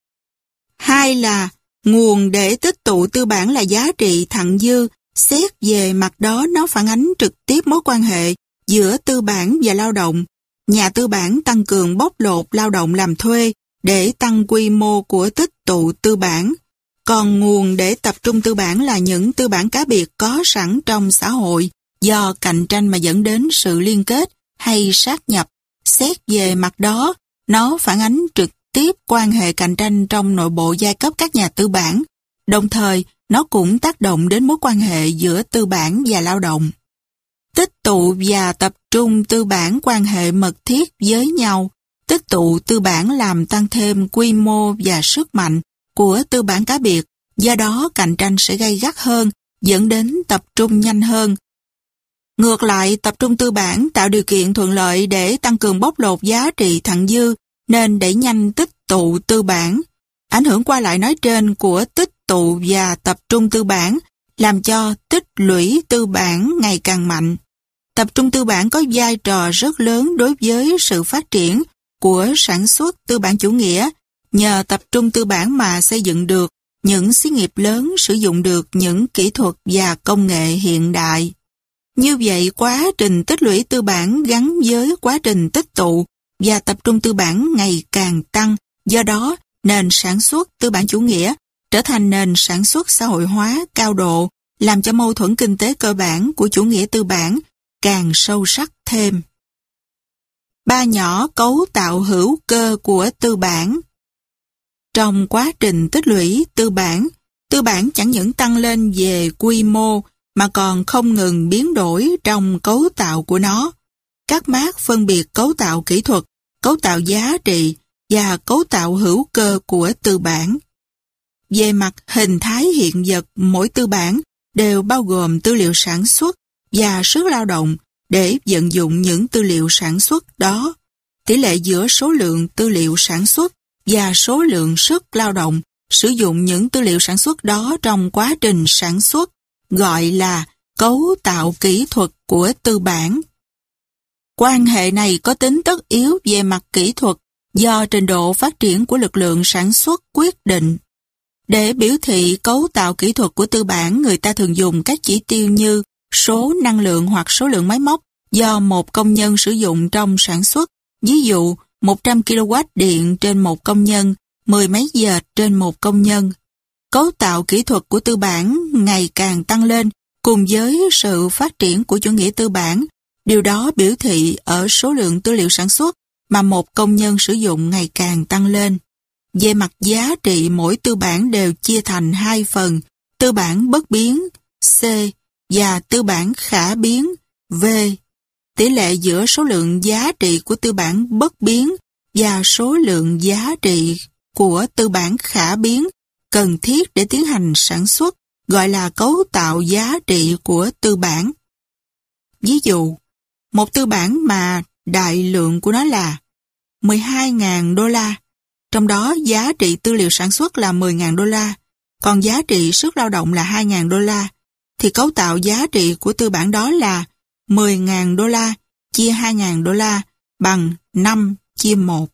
Hai là nguồn để tích tụ tư bản là giá trị thặng dư, xét về mặt đó nó phản ánh trực tiếp mối quan hệ giữa tư bản và lao động. Nhà tư bản tăng cường bóc lột lao động làm thuê để tăng quy mô của tích tụ tư bản. Còn nguồn để tập trung tư bản là những tư bản cá biệt có sẵn trong xã hội, do cạnh tranh mà dẫn đến sự liên kết hay sát nhập. Xét về mặt đó, nó phản ánh trực tiếp quan hệ cạnh tranh trong nội bộ giai cấp các nhà tư bản. Đồng thời, nó cũng tác động đến mối quan hệ giữa tư bản và lao động. Tích tụ và tập trung tư bản quan hệ mật thiết với nhau. Tích tụ tư bản làm tăng thêm quy mô và sức mạnh của tư bản cá biệt, do đó cạnh tranh sẽ gay gắt hơn, dẫn đến tập trung nhanh hơn. Ngược lại, tập trung tư bản tạo điều kiện thuận lợi để tăng cường bóc lột giá trị thặng dư, nên đẩy nhanh tích tụ tư bản. Ảnh hưởng qua lại nói trên của tích tụ và tập trung tư bản làm cho tích lũy tư bản ngày càng mạnh. Tập trung tư bản có vai trò rất lớn đối với sự phát triển của sản xuất tư bản chủ nghĩa. Nhờ tập trung tư bản mà xây dựng được những xí nghiệp lớn, sử dụng được những kỹ thuật và công nghệ hiện đại. Như vậy, quá trình tích lũy tư bản gắn với quá trình tích tụ và tập trung tư bản ngày càng tăng. Do đó, nền sản xuất tư bản chủ nghĩa trở thành nền sản xuất xã hội hóa cao độ, làm cho mâu thuẫn kinh tế cơ bản của chủ nghĩa tư bản càng sâu sắc thêm. Ba nhỏ cấu tạo hữu cơ của tư bản. Trong quá trình tích lũy tư bản chẳng những tăng lên về quy mô mà còn không ngừng biến đổi trong cấu tạo của nó. Các Marx phân biệt cấu tạo kỹ thuật, cấu tạo giá trị và cấu tạo hữu cơ của tư bản. Về mặt hình thái hiện vật, mỗi tư bản đều bao gồm tư liệu sản xuất và sức lao động để vận dụng những tư liệu sản xuất đó. Tỷ lệ giữa số lượng tư liệu sản xuất và số lượng sức lao động sử dụng những tư liệu sản xuất đó trong quá trình sản xuất gọi là cấu tạo kỹ thuật của tư bản. Quan hệ này có tính tất yếu về mặt kỹ thuật do trình độ phát triển của lực lượng sản xuất quyết định. Để biểu thị cấu tạo kỹ thuật của tư bản, người ta thường dùng các chỉ tiêu như số năng lượng hoặc số lượng máy móc do một công nhân sử dụng trong sản xuất. Ví dụ, 100 kW điện trên một công nhân, 10 máy dệt trên một công nhân. Cấu tạo kỹ thuật của tư bản ngày càng tăng lên cùng với sự phát triển của chủ nghĩa tư bản. Điều đó biểu thị ở số lượng tư liệu sản xuất mà một công nhân sử dụng ngày càng tăng lên. Về mặt giá trị, mỗi tư bản đều chia thành hai phần, tư bản bất biến C và tư bản khả biến V. Tỷ lệ giữa số lượng giá trị của tư bản bất biến và số lượng giá trị của tư bản khả biến cần thiết để tiến hành sản xuất gọi là cấu tạo giá trị của tư bản. Ví dụ, một tư bản mà đại lượng của nó là 12.000 đô la, trong đó giá trị tư liệu sản xuất là 10.000 đô la, còn giá trị sức lao động là 2.000 đô la, thì cấu tạo giá trị của tư bản đó là 10.000 đô la chia 2.000 đô la bằng 5/1.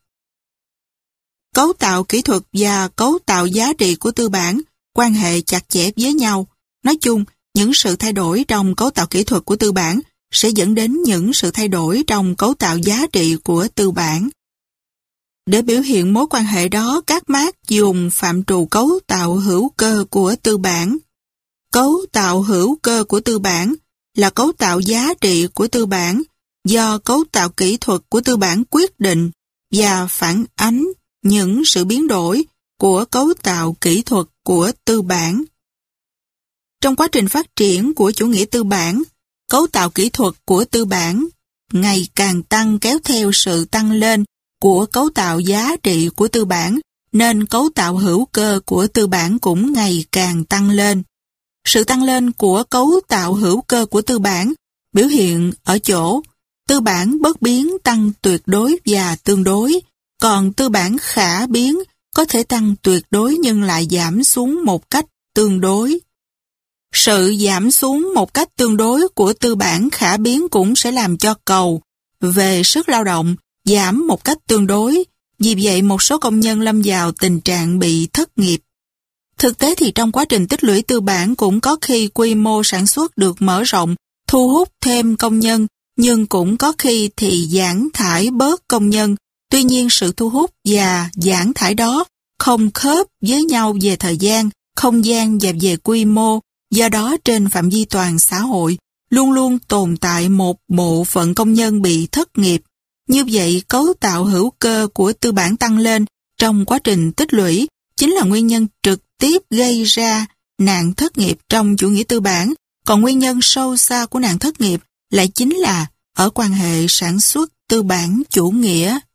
Cấu tạo kỹ thuật và cấu tạo giá trị của tư bản quan hệ chặt chẽ với nhau. Nói chung, những sự thay đổi trong cấu tạo kỹ thuật của tư bản sẽ dẫn đến những sự thay đổi trong cấu tạo giá trị của tư bản. Để biểu hiện mối quan hệ đó, các Marx dùng phạm trù cấu tạo hữu cơ của tư bản. Cấu tạo hữu cơ của tư bản là cấu tạo giá trị của tư bản do cấu tạo kỹ thuật của tư bản quyết định và phản ánh những sự biến đổi của cấu tạo kỹ thuật của tư bản. Trong quá trình phát triển của chủ nghĩa tư bản, cấu tạo kỹ thuật của tư bản ngày càng tăng kéo theo sự tăng lên của cấu tạo giá trị của tư bản, nên cấu tạo hữu cơ của tư bản cũng ngày càng tăng lên. Sự tăng lên của cấu tạo hữu cơ của tư bản biểu hiện ở chỗ tư bản bất biến tăng tuyệt đối và tương đối, còn tư bản khả biến có thể tăng tuyệt đối nhưng lại giảm xuống một cách tương đối. Sự giảm xuống một cách tương đối của tư bản khả biến cũng sẽ làm cho cầu về sức lao động giảm một cách tương đối, vì vậy một số công nhân lâm vào tình trạng bị thất nghiệp. Thực tế thì trong quá trình tích lũy tư bản cũng có khi quy mô sản xuất được mở rộng, thu hút thêm công nhân, nhưng cũng có khi thì giảm thải bớt công nhân. Tuy nhiên sự thu hút và giảm thải đó không khớp với nhau về thời gian, không gian và về quy mô, do đó trên phạm vi toàn xã hội luôn luôn tồn tại một bộ phận công nhân bị thất nghiệp. Như vậy, cấu tạo hữu cơ của tư bản tăng lên trong quá trình tích lũy chính là nguyên nhân trực tiếp gây ra nạn thất nghiệp trong chủ nghĩa tư bản, còn nguyên nhân sâu xa của nạn thất nghiệp lại chính là ở quan hệ sản xuất tư bản chủ nghĩa.